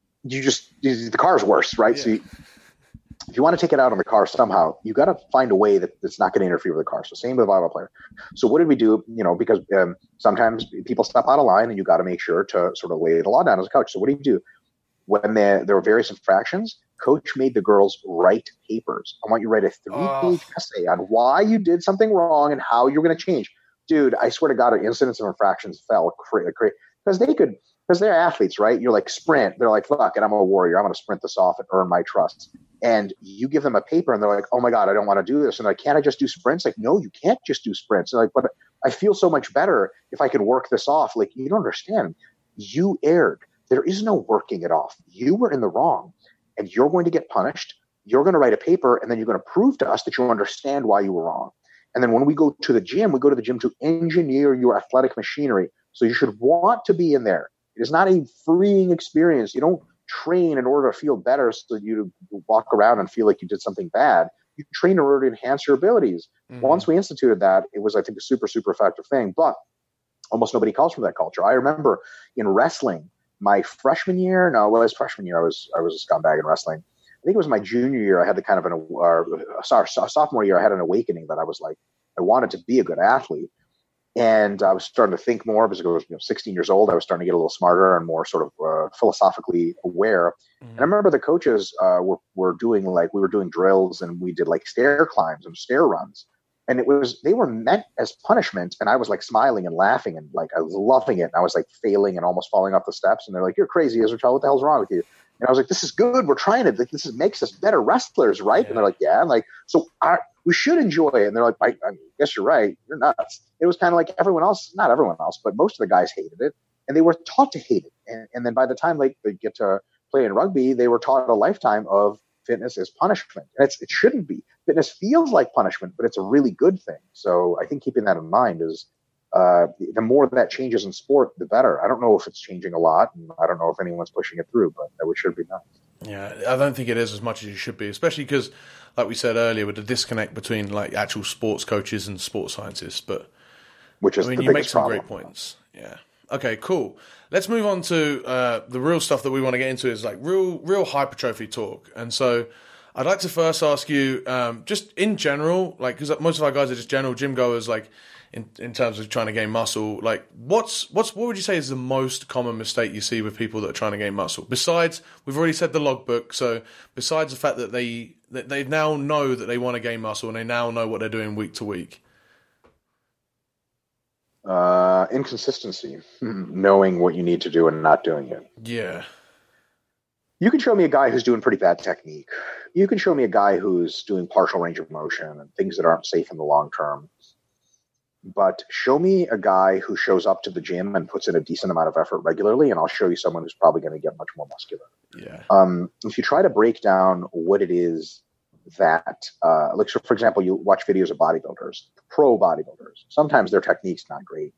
the car is worse, right? Yeah. So if you want to take it out on the car somehow, you got to find a way that's not going to interfere with the car. So same with a volleyball player. So what did we do? Because sometimes people step out of line, and you got to make sure to sort of lay the law down as a coach. So what do you do? When there were various infractions, coach made the girls write papers. I want you to write a 3-page essay on why you did something wrong and how you're going to change. Dude, I swear to God, incidents of infractions fell because because they're athletes, right? You're like, sprint. They're like, fuck it, I'm a warrior. I'm going to sprint this off and earn my trust. And you give them a paper and they're like, oh my God, I don't want to do this. And they're like, can't I just do sprints? Like, no, you can't just do sprints. And like, but I feel so much better if I can work this off. Like, you don't understand. You erred. There is no working it off. You were in the wrong, and you're going to get punished. You're going to write a paper, and then you're going to prove to us that you understand why you were wrong. And then when we go to the gym, we go to the gym to engineer your athletic machinery. So you should want to be in there. It is not a freeing experience. You don't train in order to feel better so that you walk around and feel like you did something bad. You train in order to enhance your abilities. Mm-hmm. Once we instituted that, it was, I think, a super, super effective thing. But almost nobody calls for that culture. I remember in wrestling, my freshman year, I was a scumbag in wrestling. I think it was my junior year. I had the kind of sophomore year, I had an awakening that I was like, I wanted to be a good athlete. And I was starting to think more because I was 16 years old. I was starting to get a little smarter and more sort of philosophically aware. Mm-hmm. And I remember the coaches were doing drills, and we did like stair climbs and stair runs. And they were meant as punishment. And I was like smiling and laughing, and like I was loving it. And I was like failing and almost falling off the steps. And they're like, "You're crazy, Israel. What the hell's wrong with you?" And I was like, "This is good. We're trying it. Like, makes us better wrestlers, right?" Yeah. And they're like, "Yeah." And like, so we should enjoy it. And they're like, I guess you're right. You're nuts. It was kind of like everyone else, not everyone else, but most of the guys hated it, and they were taught to hate it. And then by the time like they get to playing rugby, they were taught a lifetime of fitness is punishment. And it shouldn't be. Fitness feels like punishment, but it's a really good thing. So I think keeping that in mind is the more that changes in sport, the better. I don't know if it's changing a lot, and I don't know if anyone's pushing it through, but that should be nice. Yeah, I don't think it is as much as it should be, especially because, like we said earlier, with the disconnect between like actual sports coaches and sports scientists. But which is, you make some great points. Yeah. Okay, cool. Let's move on to the real stuff that we want to get into is like real hypertrophy talk. And so I'd like to first ask you, just in general, like, because most of our guys are just general gym goers, like in terms of trying to gain muscle, like what would you say is the most common mistake you see with people that are trying to gain muscle? Besides, we've already said the logbook. So besides the fact that they now know that they want to gain muscle and they now know what they're doing week to week. Inconsistency, knowing what you need to do and not doing it. Yeah. You can show me a guy who's doing pretty bad technique. You can show me a guy who's doing partial range of motion and things that aren't safe in the long term. But show me a guy who shows up to the gym and puts in a decent amount of effort regularly, and I'll show you someone who's probably going to get much more muscular. Yeah. If you try to break down what it is that, like, so for example, you watch videos of bodybuilders, pro bodybuilders. Sometimes their technique's not great.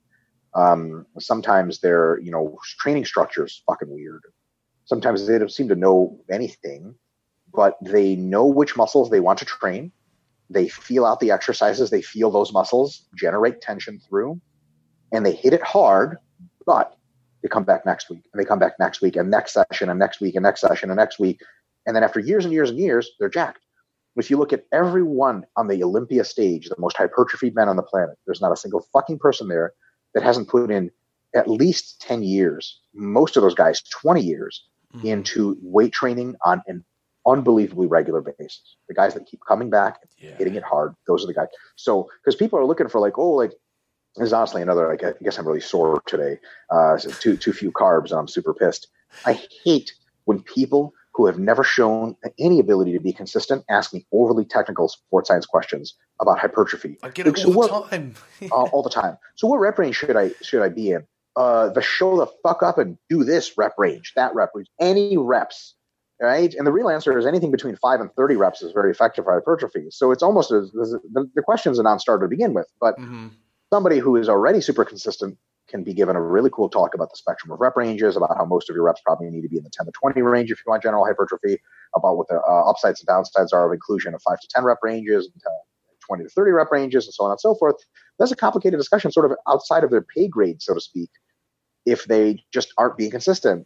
Sometimes their, training structure is fucking weird. Sometimes they don't seem to know anything, but they know which muscles they want to train. They feel out the exercises. They feel those muscles generate tension through, and they hit it hard, but they come back next week, and they come back next week, and next session, and next week, and next session, and next week. And then after years and years and years, they're jacked. If you look at everyone on the Olympia stage, the most hypertrophied men on the planet, there's not a single fucking person there that hasn't put in at least 10 years, most of those guys, 20 years into weight training on an unbelievably regular basis. The guys that keep coming back, hitting it hard, those are the guys. So, because people are looking for there's honestly another, I guess I'm really sore today. So too few carbs, and I'm super pissed. I hate when people who have never shown any ability to be consistent ask me overly technical sports science questions about hypertrophy. I get it all the time. All the time. So what rep range should I be in? Show the fuck up and do this rep range, that rep range, any reps, right? And the real answer is anything between 5 and 30 reps is very effective for hypertrophy. So it's almost the question's a non-starter to begin with, but somebody who is already super consistent can be given a really cool talk about the spectrum of rep ranges, about how most of your reps probably need to be in the 10 to 20 range if you want general hypertrophy, about what the upsides and downsides are of inclusion of 5 to 10 rep ranges, and 20 to 30 rep ranges, and so on and so forth. That's a complicated discussion, sort of outside of their pay grade, so to speak. If they just aren't being consistent,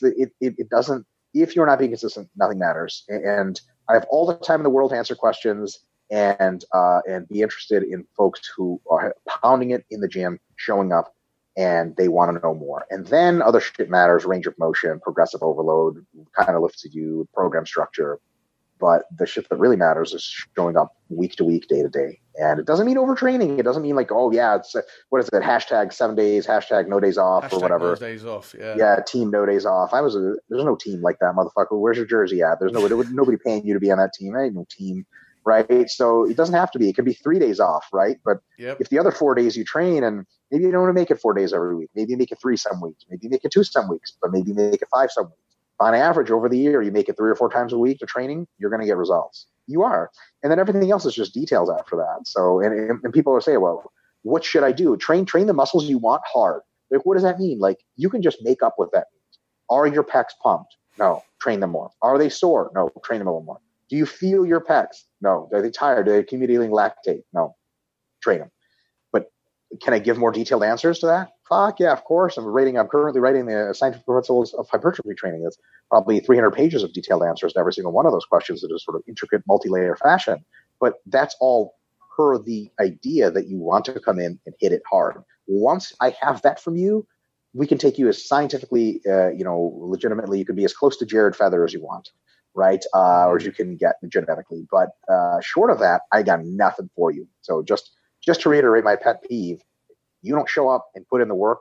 it doesn't. If you're not being consistent, nothing matters. And I have all the time in the world to answer questions and be interested in folks who are pounding it in the gym, showing up, and they want to know more. And then other shit matters: range of motion, progressive overload, kind of lifts you, program structure. But the shit that really matters is showing up week to week, day to day. And it doesn't mean overtraining. It doesn't mean like, oh yeah, it's what is it? Hashtag 7 days, hashtag no days off, hashtag or whatever. No days off. Yeah. Yeah. Team no days off. There's no team like that, motherfucker. Where's your jersey at? There's nobody paying you to be on that team. There ain't no team. Right. So it doesn't have to be. It can be 3 days off. Right. But if the other 4 days you train, and maybe you don't want to make it 4 days every week, maybe you make it 3 some weeks, maybe you make it 2 some weeks, but maybe you make it 5 some weeks. On average, over the year, you make it 3 or 4 times a week to training, you're going to get results. You are. And then everything else is just details after that. So, and people are saying, well, what should I do? Train the muscles you want hard. Like, what does that mean? Like, you can just make up what that means. Are your pecs pumped? No. Train them more. Are they sore? No. Train them a little more. Do you feel your pecs? No. Are they tired? Are they accumulating lactate? No. Train them. But can I give more detailed answers to that? Fuck yeah, of course. I'm currently writing the scientific principles of hypertrophy training. That's probably 300 pages of detailed answers to every single one of those questions in a sort of intricate, multi-layer fashion. But that's all per the idea that you want to come in and hit it hard. Once I have that from you, we can take you as scientifically, legitimately. You can be as close to Jared Feather as you want, right? Or as you can get genetically. But short of that, I got nothing for you. So just to reiterate my pet peeve, you don't show up and put in the work.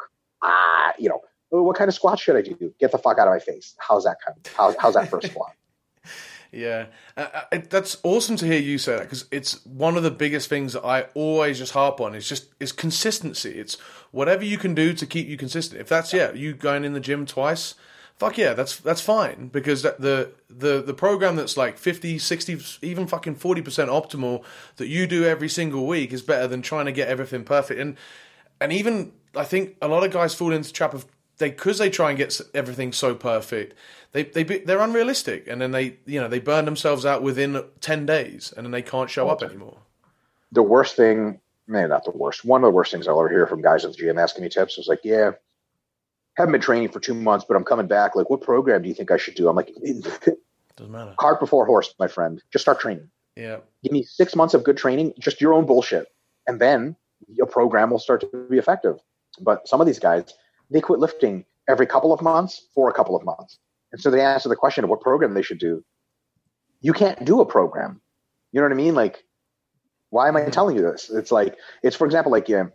What kind of squat should I do? Get the fuck out of my face. How's that how's that first squat? Yeah, that's awesome to hear you say that, because it's one of the biggest things that I always just harp on. It's consistency. It's whatever you can do to keep you consistent. If that's you going in the gym twice, fuck yeah, that's fine, because the program that's like 50, 60, even fucking 40% optimal that you do every single week is better than trying to get everything perfect. And even I think a lot of guys fall into the trap of because they try and get everything so perfect, they're unrealistic, and then they burn themselves out within 10 days, and then they can't show up anymore. The worst thing, maybe not the worst, one of the worst things I'll ever hear from guys at the gym asking me tips is like, yeah, haven't been training for 2 months, but I'm coming back. Like, what program do you think I should do? I'm like, doesn't matter. Cart before horse, my friend. Just start training. Yeah. Give me 6 months of good training, just your own bullshit, and then your program will start to be effective. But some of these guys, they quit lifting every couple of months for a couple of months. And so they answer the question of what program they should do. You can't do a program. You know what I mean? Like, why am I telling you this? It's like, it's, for example, like, you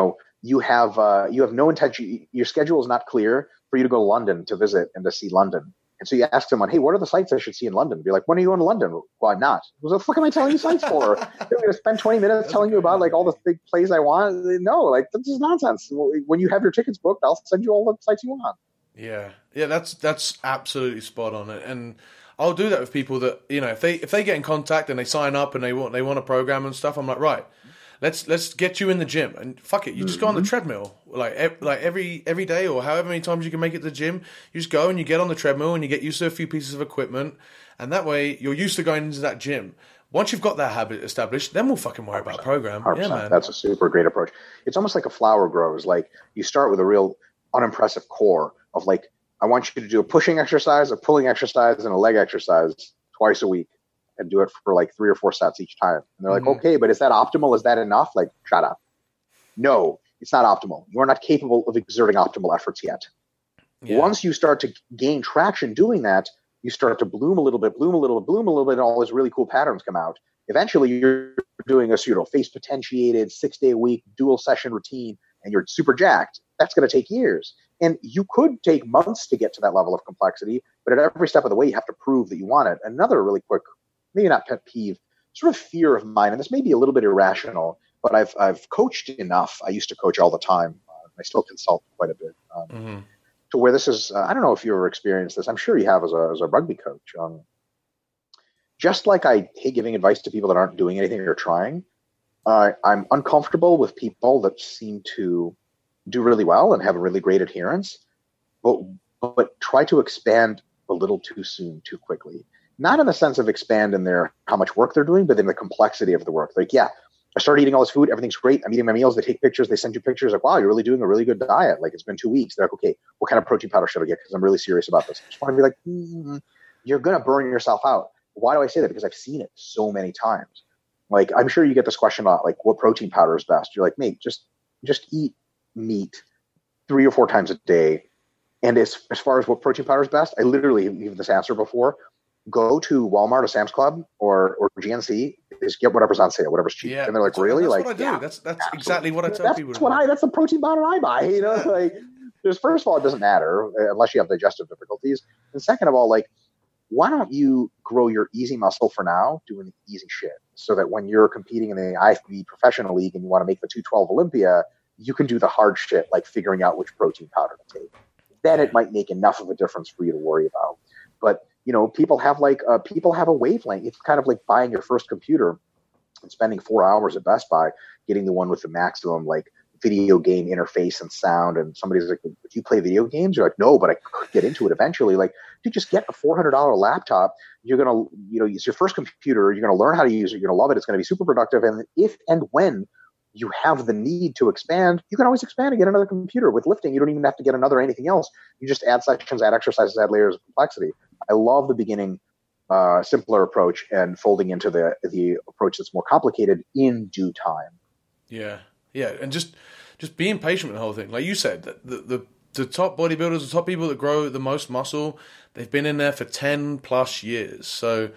have no intention. Your schedule is not clear for you to go to London to visit and to see London. And so you ask someone, hey, what are the sites I should see in London? Be like, when are you going to London? Well, I'm not. What the fuck am I telling you sites for? I'm going to spend 20 minutes telling you about like all the big plays I want. No, like, that's just nonsense. When you have your tickets booked, I'll send you all the sites you want. Yeah. Yeah. That's absolutely spot on. And I'll do that with people that, if they get in contact and they sign up and they want a program and stuff, I'm like, right, let's get you in the gym, and fuck it, you just go on the treadmill like every day, or however many times you can make it to the gym. You just go and you get on the treadmill and you get used to a few pieces of equipment, and that way you're used to going into that gym. Once you've got that habit established, then we'll fucking worry about program. 100%. Yeah, man. That's a super great approach. It's almost like a flower grows. Like, you start with a real unimpressive core of like, I want you to do a pushing exercise, a pulling exercise, and a leg exercise twice a week, and do it for like 3 or 4 sets each time. And they're like, okay, but is that optimal? Is that enough? Like, shut up. No, it's not optimal. You're not capable of exerting optimal efforts yet. Yeah. Once you start to gain traction doing that, you start to bloom a little bit, and all these really cool patterns come out. Eventually, you're doing a face potentiated 6-day-a-week dual session routine, and you're super jacked. That's going to take years. And you could take months to get to that level of complexity, but at every step of the way, you have to prove that you want it. Another really quick, maybe not pet peeve, sort of fear of mine, and this may be a little bit irrational, but I've coached enough. I used to coach all the time. I still consult quite a bit. To where this is, I don't know if you ever experienced this. I'm sure you have as a rugby coach. Just like I hate giving advice to people that aren't doing anything or trying, I'm uncomfortable with people that seem to do really well and have a really great adherence, but try to expand a little too soon, too quickly. Not in the sense of expand in how much work they're doing, but in the complexity of the work. Like, yeah, I started eating all this food. Everything's great. I'm eating my meals. They take pictures. They send you pictures. Like, wow, you're really doing a really good diet. Like, it's been 2 weeks. They're like, okay, what kind of protein powder should I get? Because I'm really serious about this. I just want to be like, you're going to burn yourself out. Why do I say that? Because I've seen it so many times. Like, I'm sure you get this question a lot, like, what protein powder is best? You're like, mate, just eat meat 3 or 4 times a day. And as far as what protein powder is best, I literally have given this answer before. Go to Walmart or Sam's Club or GNC, just get whatever's on sale, whatever's cheap. Yeah, and they're like, really? That's like, what I do. Yeah, that's exactly what I tell people. That's the protein powder I buy. Like, first of all, it doesn't matter unless you have digestive difficulties. And second of all, like, why don't you grow your easy muscle for now doing the easy shit, so that when you're competing in the IFBB professional league and you want to make the 212 Olympia, you can do the hard shit, like figuring out which protein powder to take. Then it might make enough of a difference for you to worry about. But people have a wavelength. It's kind of like buying your first computer and spending 4 hours at Best Buy getting the one with the maximum like video game interface and sound. And somebody's like, "Do you play video games?" You're like, "No, but I could get into it eventually." Like, you just get a $400 laptop. You're gonna, it's your first computer. You're gonna learn how to use it. You're gonna love it. It's gonna be super productive. And if and when you have the need to expand, you can always expand and get another computer. With lifting, you don't even have to get another anything else. You just add sections, add exercises, add layers of complexity. I love the beginning, simpler approach and folding into the approach that's more complicated in due time. Yeah, and just being patient with the whole thing. Like you said, the top bodybuilders, the top people that grow the most muscle, they've been in there for 10 plus years. So,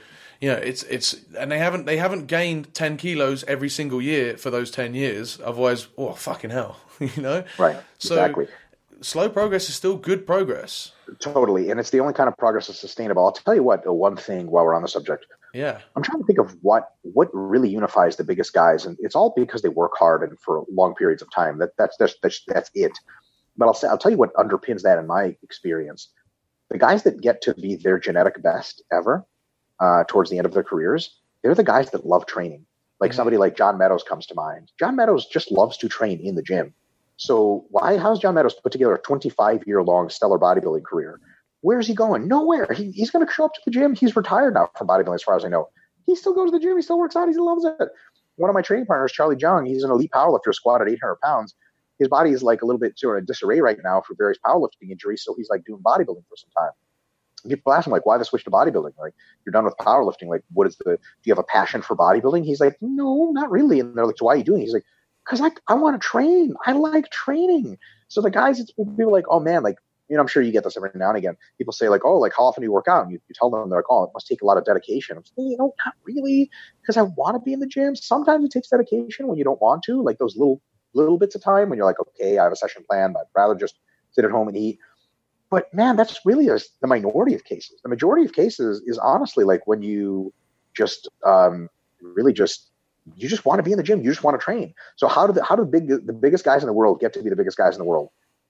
it's and they haven't gained 10 kilos every single year for those 10 years. Otherwise, fucking hell, Right. So, exactly. Slow progress is still good progress. Totally. And it's the only kind of progress that's sustainable. I'll tell you what, one thing while we're on the subject. Yeah. I'm trying to think of what really unifies the biggest guys. And it's all because they work hard and for long periods of time. That's it. But I'll tell you what underpins that in my experience. the guys that get to be their genetic best ever towards the end of their careers, they're the guys that love training. Like somebody like John Meadows comes to mind. John Meadows just loves to train in the gym. So how's John Meadows put together a 25-year-long stellar bodybuilding career? Where's he going? Nowhere. He's going to show up to the gym. He's retired now from bodybuilding as far as I know. He still goes to the gym. He still works out. He loves it. One of my training partners, Charlie Jung, he's an elite powerlifter, squat at 800 pounds. His body is like a little bit sort of disarray right now for various powerlifting injuries. So he's like doing bodybuilding for some time. People ask him like, why the switch to bodybuilding? Like, you're done with powerlifting. Like, do you have a passion for bodybuilding? He's like, no, not really. And they're like, so why are you doing it? He's like, because I want to train. I like training. So the guys, it's people like, oh man, like, I'm sure you get this every now and again. People say like, oh, like how often do you work out? And you tell them, they're like, oh, it must take a lot of dedication. I'm saying, not really, because I want to be in the gym. Sometimes it takes dedication when you don't want to, like those little bits of time when you're like, okay, I have a session planned, but I'd rather just sit at home and eat. But man, that's really the minority of cases. The majority of cases is honestly like when you just really just you just want to be in the gym. You just want to train. So how do the biggest guys in the world get to be the biggest guys in the world?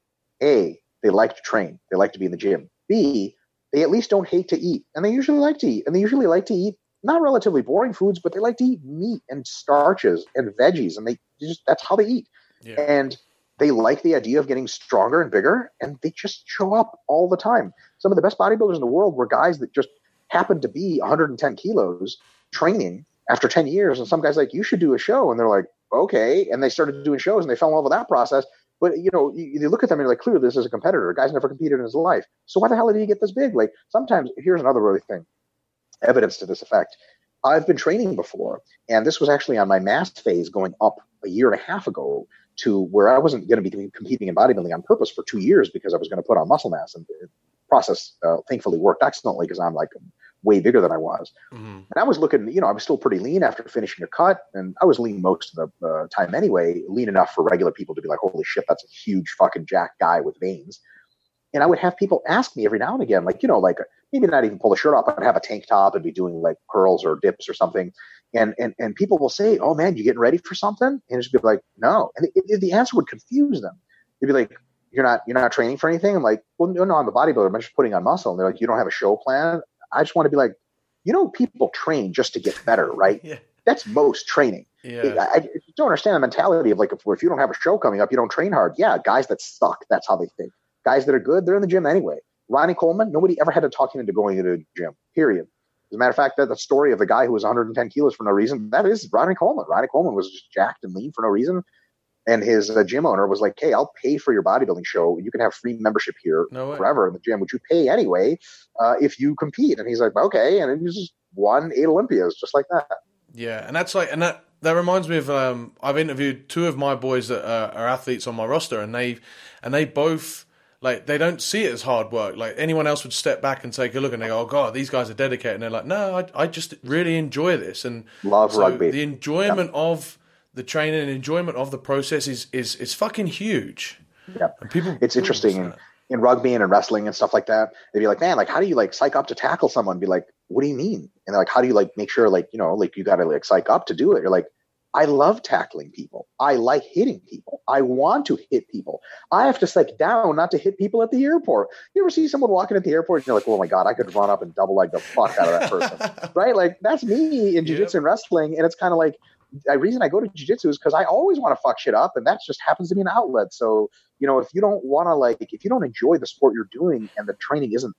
A, they like to train. They like to be in the gym. B, they at least don't hate to eat. And they usually like to eat. And they usually like to eat not relatively boring foods, but they like to eat meat and starches and veggies. And that's how they eat. Yeah. And they like the idea of getting stronger and bigger. And they just show up all the time. Some of the best bodybuilders in the world were guys that just happened to be 110 kilos training after 10 years. And some guys like, you should do a show. And they're like, okay. And they started doing shows and they fell in love with that process. But, you look at them and you're like, clearly this is a competitor. The guy's never competed in his life. So why the hell did he get this big? Like sometimes, here's another really thing, evidence to this effect. I've been training before, and this was actually on my mass phase going up a year and a half ago to where I wasn't going to be competing in bodybuilding on purpose for 2 years because I was going to put on muscle mass. And the process thankfully worked excellently because I'm like way bigger than I was. Mm-hmm. And I was looking, I was still pretty lean after finishing a cut, and I was lean most of the time anyway, lean enough for regular people to be like, holy shit, that's a huge fucking jacked guy with veins. And I would have people ask me every now and again, like, like maybe not even pull the shirt off, I'd have a tank top and be doing like curls or dips or something. And people will say, oh man, you getting ready for something? And just be like, no. And the answer would confuse them. They'd be like, you're not training for anything? I'm like, well, no, I'm a bodybuilder. I'm just putting on muscle. And they're like, you don't have a show plan? I just want to be like, people train just to get better, right? Yeah. That's most training. Yeah. I don't understand the mentality of like, if you don't have a show coming up, you don't train hard. Yeah, guys that suck, that's how they think. Guys that are good, they're in the gym anyway. Ronnie Coleman, nobody ever had to talk him into going into the gym, period. As a matter of fact, the story of the guy who was 110 kilos for no reason, that is Ronnie Coleman. Ronnie Coleman was just jacked and lean for no reason. And his gym owner was like, hey, I'll pay for your bodybuilding show. You can have free membership here forever in the gym, which you pay anyway if you compete. And he's like, okay. And he just won 8 Olympias just like that. Yeah. And that's like, and that reminds me of, I've interviewed 2 of my boys that are athletes on my roster, and they both, like, they don't see it as hard work. Like, anyone else would step back and take a look and they go, oh God, these guys are dedicated. And they're like, no, I just really enjoy this. And love rugby. The enjoyment of the training and enjoyment of the process is fucking huge. Yeah. And it's interesting in rugby and in wrestling and stuff like that. They'd be like, man, like, how do you like psych up to tackle someone? Be like, what do you mean? And they're like, how do you like make sure like, like you got to like psych up to do it? You're like, I love tackling people. I like hitting people. I want to hit people. I have to psych down not to hit people at the airport. You ever see someone walking at the airport and you're like, oh my God, I could run up and double leg the fuck out of that person. Right? Like that's me in jiu-jitsu and wrestling. And it's kind of like, the reason I go to jiu-jitsu is because I always want to fuck shit up, and that just happens to be an outlet. So, if you don't want to if you don't enjoy the sport you're doing and the training isn't,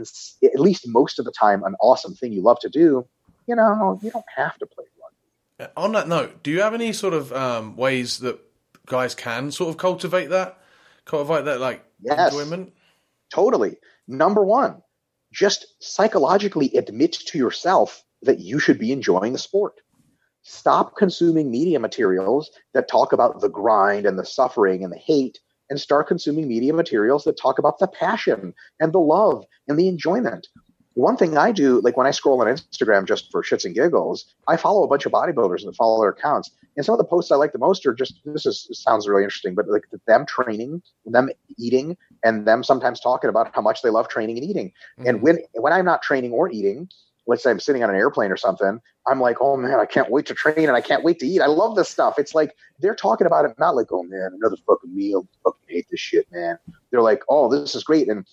at least most of the time, an awesome thing you love to do, you don't have to play rugby. On that note, do you have any sort of ways that guys can sort of cultivate that like enjoyment? Totally. Number 1, just psychologically admit to yourself that you should be enjoying the sport. Stop consuming media materials that talk about the grind and the suffering and the hate, and start consuming media materials that talk about the passion and the love and the enjoyment. One thing I do, like when I scroll on Instagram just for shits and giggles, I follow a bunch of bodybuilders and follow their accounts. And some of the posts I like the most are just, sounds really interesting, but like them training, them eating, and them sometimes talking about how much they love training and eating. Mm-hmm. And when I'm not training or eating, let's say I'm sitting on an airplane or something, I'm like, oh man, I can't wait to train and I can't wait to eat. I love this stuff. It's like they're talking about it, not like, oh man, another fucking meal. Fucking hate this shit, man. They're like, oh, this is great. And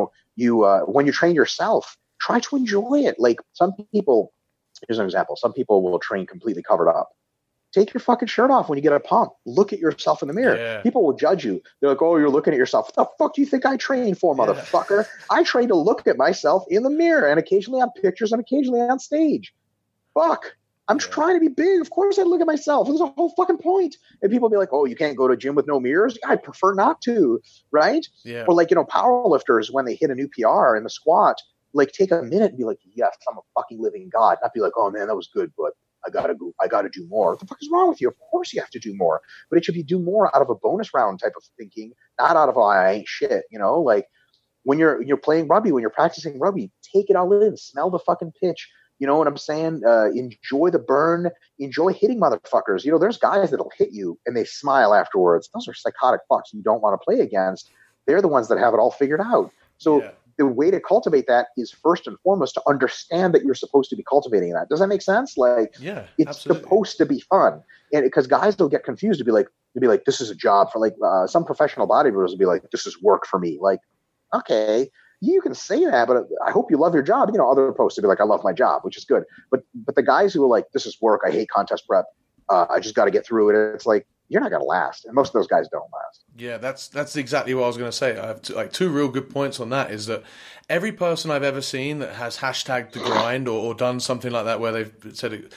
you when you train yourself, try to enjoy it. Like some people, here's an example. Some people will train completely covered up. Take your fucking shirt off when you get a pump. Look at yourself in the mirror. Yeah. People will judge you. They're like, oh, you're looking at yourself. What the fuck do you think I train for, motherfucker? I train to look at myself in the mirror and occasionally on pictures and occasionally on stage. Fuck. I'm trying to be big. Of course I look at myself. There's a whole fucking point. And people be like, oh, you can't go to a gym with no mirrors? I prefer not to, right? Yeah. Or like, power lifters, when they hit a new PR in the squat, like take a minute and be like, yes, I'm a fucking living God. Not be like, oh man, that was good, but I gotta do more. What the fuck is wrong with you? Of course you have to do more, but it should be do more out of a bonus round type of thinking, not out of I ain't shit. Like when you're playing rugby, when you're practicing rugby, take it all in, smell the fucking pitch. You know what I'm saying? Enjoy the burn, enjoy hitting motherfuckers. There's guys that'll hit you and they smile afterwards. Those are psychotic fucks you don't want to play against. They're the ones that have it all figured out. So. Yeah. The way to cultivate that is first and foremost to understand that you're supposed to be cultivating that. Does that make sense? Like, it's absolutely supposed to be fun, and because guys will get confused to be like, this is a job for like some professional bodybuilders will be like, this is work for me. Like, okay, you can say that, but I hope you love your job. Other posts to be like, I love my job, which is good. But the guys who are like, this is work. I hate contest prep. I just got to get through it. It's like, you're not going to last. And most of those guys don't last. Yeah, that's exactly what I was going to say. I have two real good points on that is that every person I've ever seen that has hashtagged the grind or done something like that where they've said it,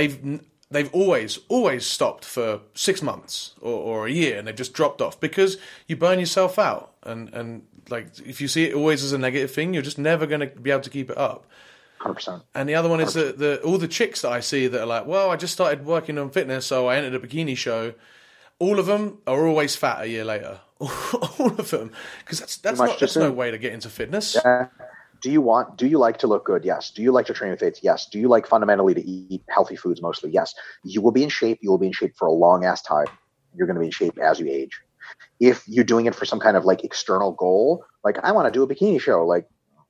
they've always stopped for 6 months or a year and they've just dropped off because you burn yourself out. And like if you see it always as a negative thing, you're just never going to be able to keep it up. 100%. And the other one is that all the chicks that I see that are like, well, I just started working on fitness, so I entered a bikini show. All of them are always fat a year later. All of them, because that's no way to get into fitness. Yeah. Do you like to look good? Yes. Do you like to train with weights? Yes. Do you like fundamentally to eat healthy foods mostly? Yes. You will be in shape. You will be in shape for a long ass time. You're going to be in shape as you age. If you're doing it for some kind of like external goal, like I want to do a bikini show, like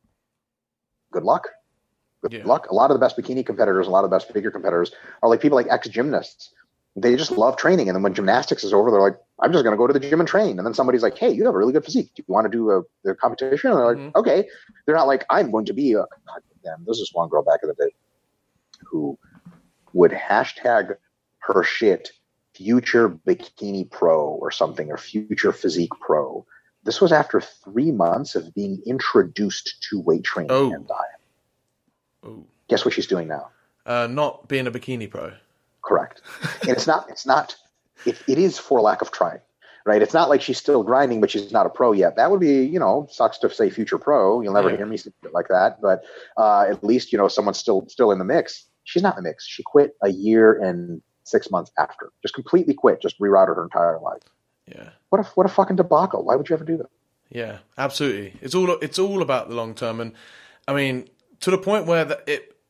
good luck. Good luck. A lot of the best bikini competitors, a lot of the best figure competitors are like people like ex-gymnasts. They just love training. And then when gymnastics is over, they're like, I'm just going to go to the gym and train. And then somebody's like, hey, you have a really good physique. Do you want to do the competition? And they're like, okay. They're not like, I'm going to be a – God damn, there's this one girl back in the day who would hashtag her shit future bikini pro or something or future physique pro. This was after 3 months of being introduced to weight training and diet. Oh. Guess what she's doing now? Not being a bikini pro. Correct. And it is for lack of trying, right? It's not like she's still grinding, but she's not a pro yet. That would be, sucks to say future pro. You'll never hear me say it like that. But at least, someone's still in the mix. She's not in the mix. She quit a year and 6 months after. Just completely quit. Just rerouted her entire life. Yeah. What a fucking debacle. Why would you ever do that? Yeah, absolutely. It's all about the long term. And I mean, to the point where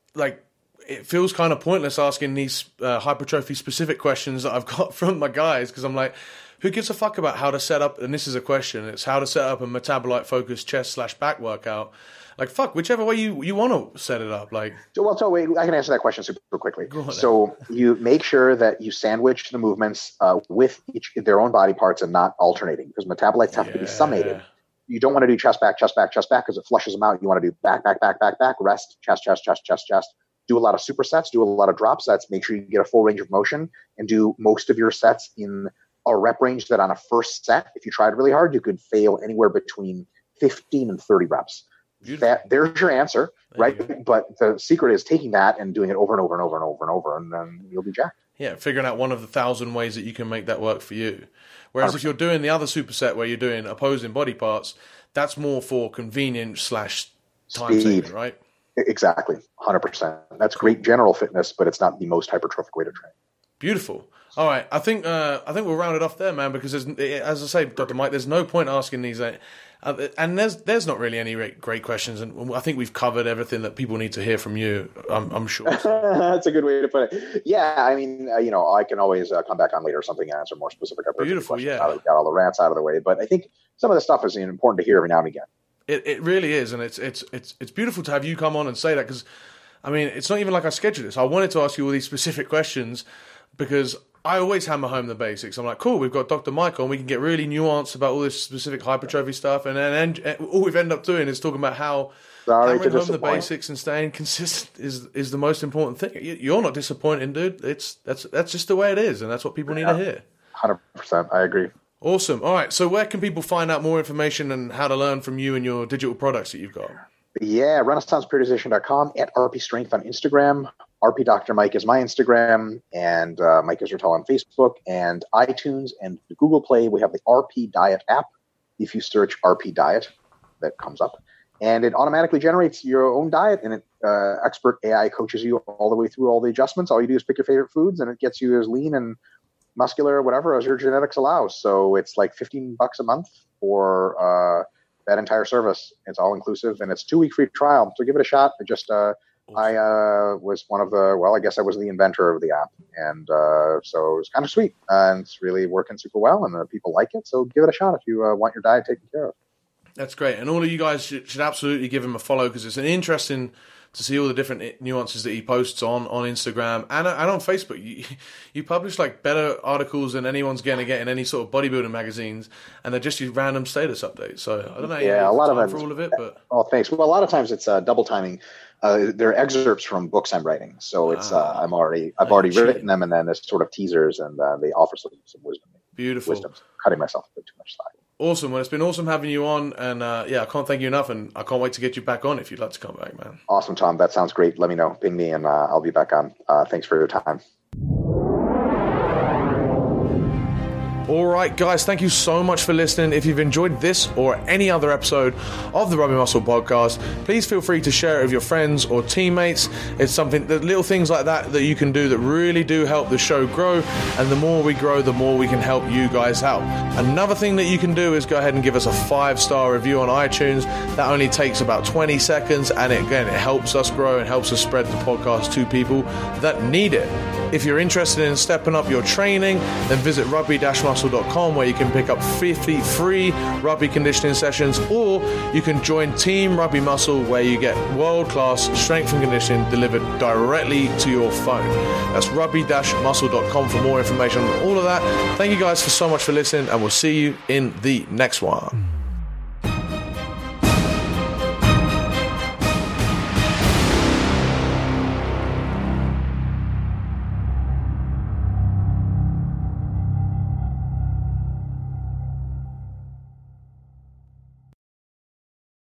it feels kind of pointless asking these hypertrophy specific questions that I've got from my guys because I'm like, who gives a fuck about how to set up? And this is a question. It's how to set up a metabolite focused chest/back workout. Like, fuck, whichever way you want to set it up. Like, so wait, I can answer that question super quickly. So you make sure that you sandwich the movements with their own body parts and not alternating because metabolites have to be summated. You don't want to do chest back because it flushes them out. You want to do back, rest, chest. Do a lot of supersets, do a lot of drop sets. Make sure you get a full range of motion and do most of your sets in a rep range that on a first set, if you tried really hard, you could fail anywhere between 15 and 30 reps. There's your answer, right? But the secret is taking that and doing it over and over and over and over and over, and then you'll be jacked. Yeah, figuring out one of the 1,000 ways that you can make that work for you. Whereas 100%. If you're doing the other superset where you're doing opposing body parts, that's more for convenience / time saving, right? Exactly, 100%. That's great general fitness, but it's not the most hypertrophic way to train. Beautiful. All right, I think we'll round it off there, man. Because as I say, Dr. Mike, there's no point asking these, and there's not really any great questions, and I think we've covered everything that people need to hear from you. I'm sure. That's a good way to put it. Yeah, I mean, I can always come back on later or something and answer more specific. Beautiful, yeah. Got all the rants out of the way, but I think some of the stuff is important to hear every now and again. It really is, and it's beautiful to have you come on and say that because I mean, it's not even like I scheduled this. I wanted to ask you all these specific questions because I always hammer home the basics. I'm like, cool, we've got Dr. Michael, and we can get really nuanced about all this specific hypertrophy stuff. And then all we've ended up doing is talking about how hammering home the basics and staying consistent is the most important thing. You're not disappointing, dude. That's just the way it is, and that's what people need to hear. 100%. I agree. Awesome. All right. So where can people find out more information and how to learn from you and your digital products that you've got? Yeah, renaissanceperiodization.com, at RP Strength on Instagram. RP Dr. Mike is my Instagram, and Mike Israetel on Facebook, and iTunes and Google Play. We have the RP Diet app. If you search RP Diet, that comes up. And it automatically generates your own diet, and expert AI coaches you all the way through all the adjustments. All you do is pick your favorite foods, and it gets you as lean and muscular or whatever as your genetics allows. So it's like $15 a month for that entire service. It's all inclusive, and it's 2-week free trial. So give it a shot. I was one of I guess I was the inventor of the app. And so it was kind of sweet. And it's really working super well, and people like it. So give it a shot if you want your diet taken care of. That's great. And all of you guys should absolutely give him a follow, because it's an interesting to see all the different nuances that he posts on Instagram and on Facebook. You publish like better articles than anyone's going to get in any sort of bodybuilding magazines, and they're just your random status updates. So I don't know. Yeah, a lot of it for all of it, but thanks. Well, a lot of times it's double timing. They're excerpts from books I'm writing, so it's I've already written them, and then there's sort of teasers, and they offer some wisdom. Beautiful. Wisdom. Cutting myself a bit too much slack. Awesome. Well, it's been awesome having you on, and I can't thank you enough, and I can't wait to get you back on if you'd like to come back, man. Awesome, Tom. That sounds great. Let me know. Ping me, and I'll be back on. Thanks for your time. All right, guys, thank you so much for listening. If you've enjoyed this or any other episode of the Rugby Muscle Podcast, please feel free to share it with your friends or teammates. It's something, the little things like that you can do that really do help the show grow. And the more we grow, the more we can help you guys out. Another thing that you can do is go ahead and give us a 5-star review on iTunes. That only takes about 20 seconds. And it helps us grow and helps us spread the podcast to people that need it. If you're interested in stepping up your training, then visit rugby-muscle.com, where you can pick up 50 free rugby conditioning sessions, or you can join Team Rugby Muscle, where you get world-class strength and conditioning delivered directly to your phone. That's rugby-muscle.com for more information on all of that. Thank you guys so much for listening, and we'll see you in the next one.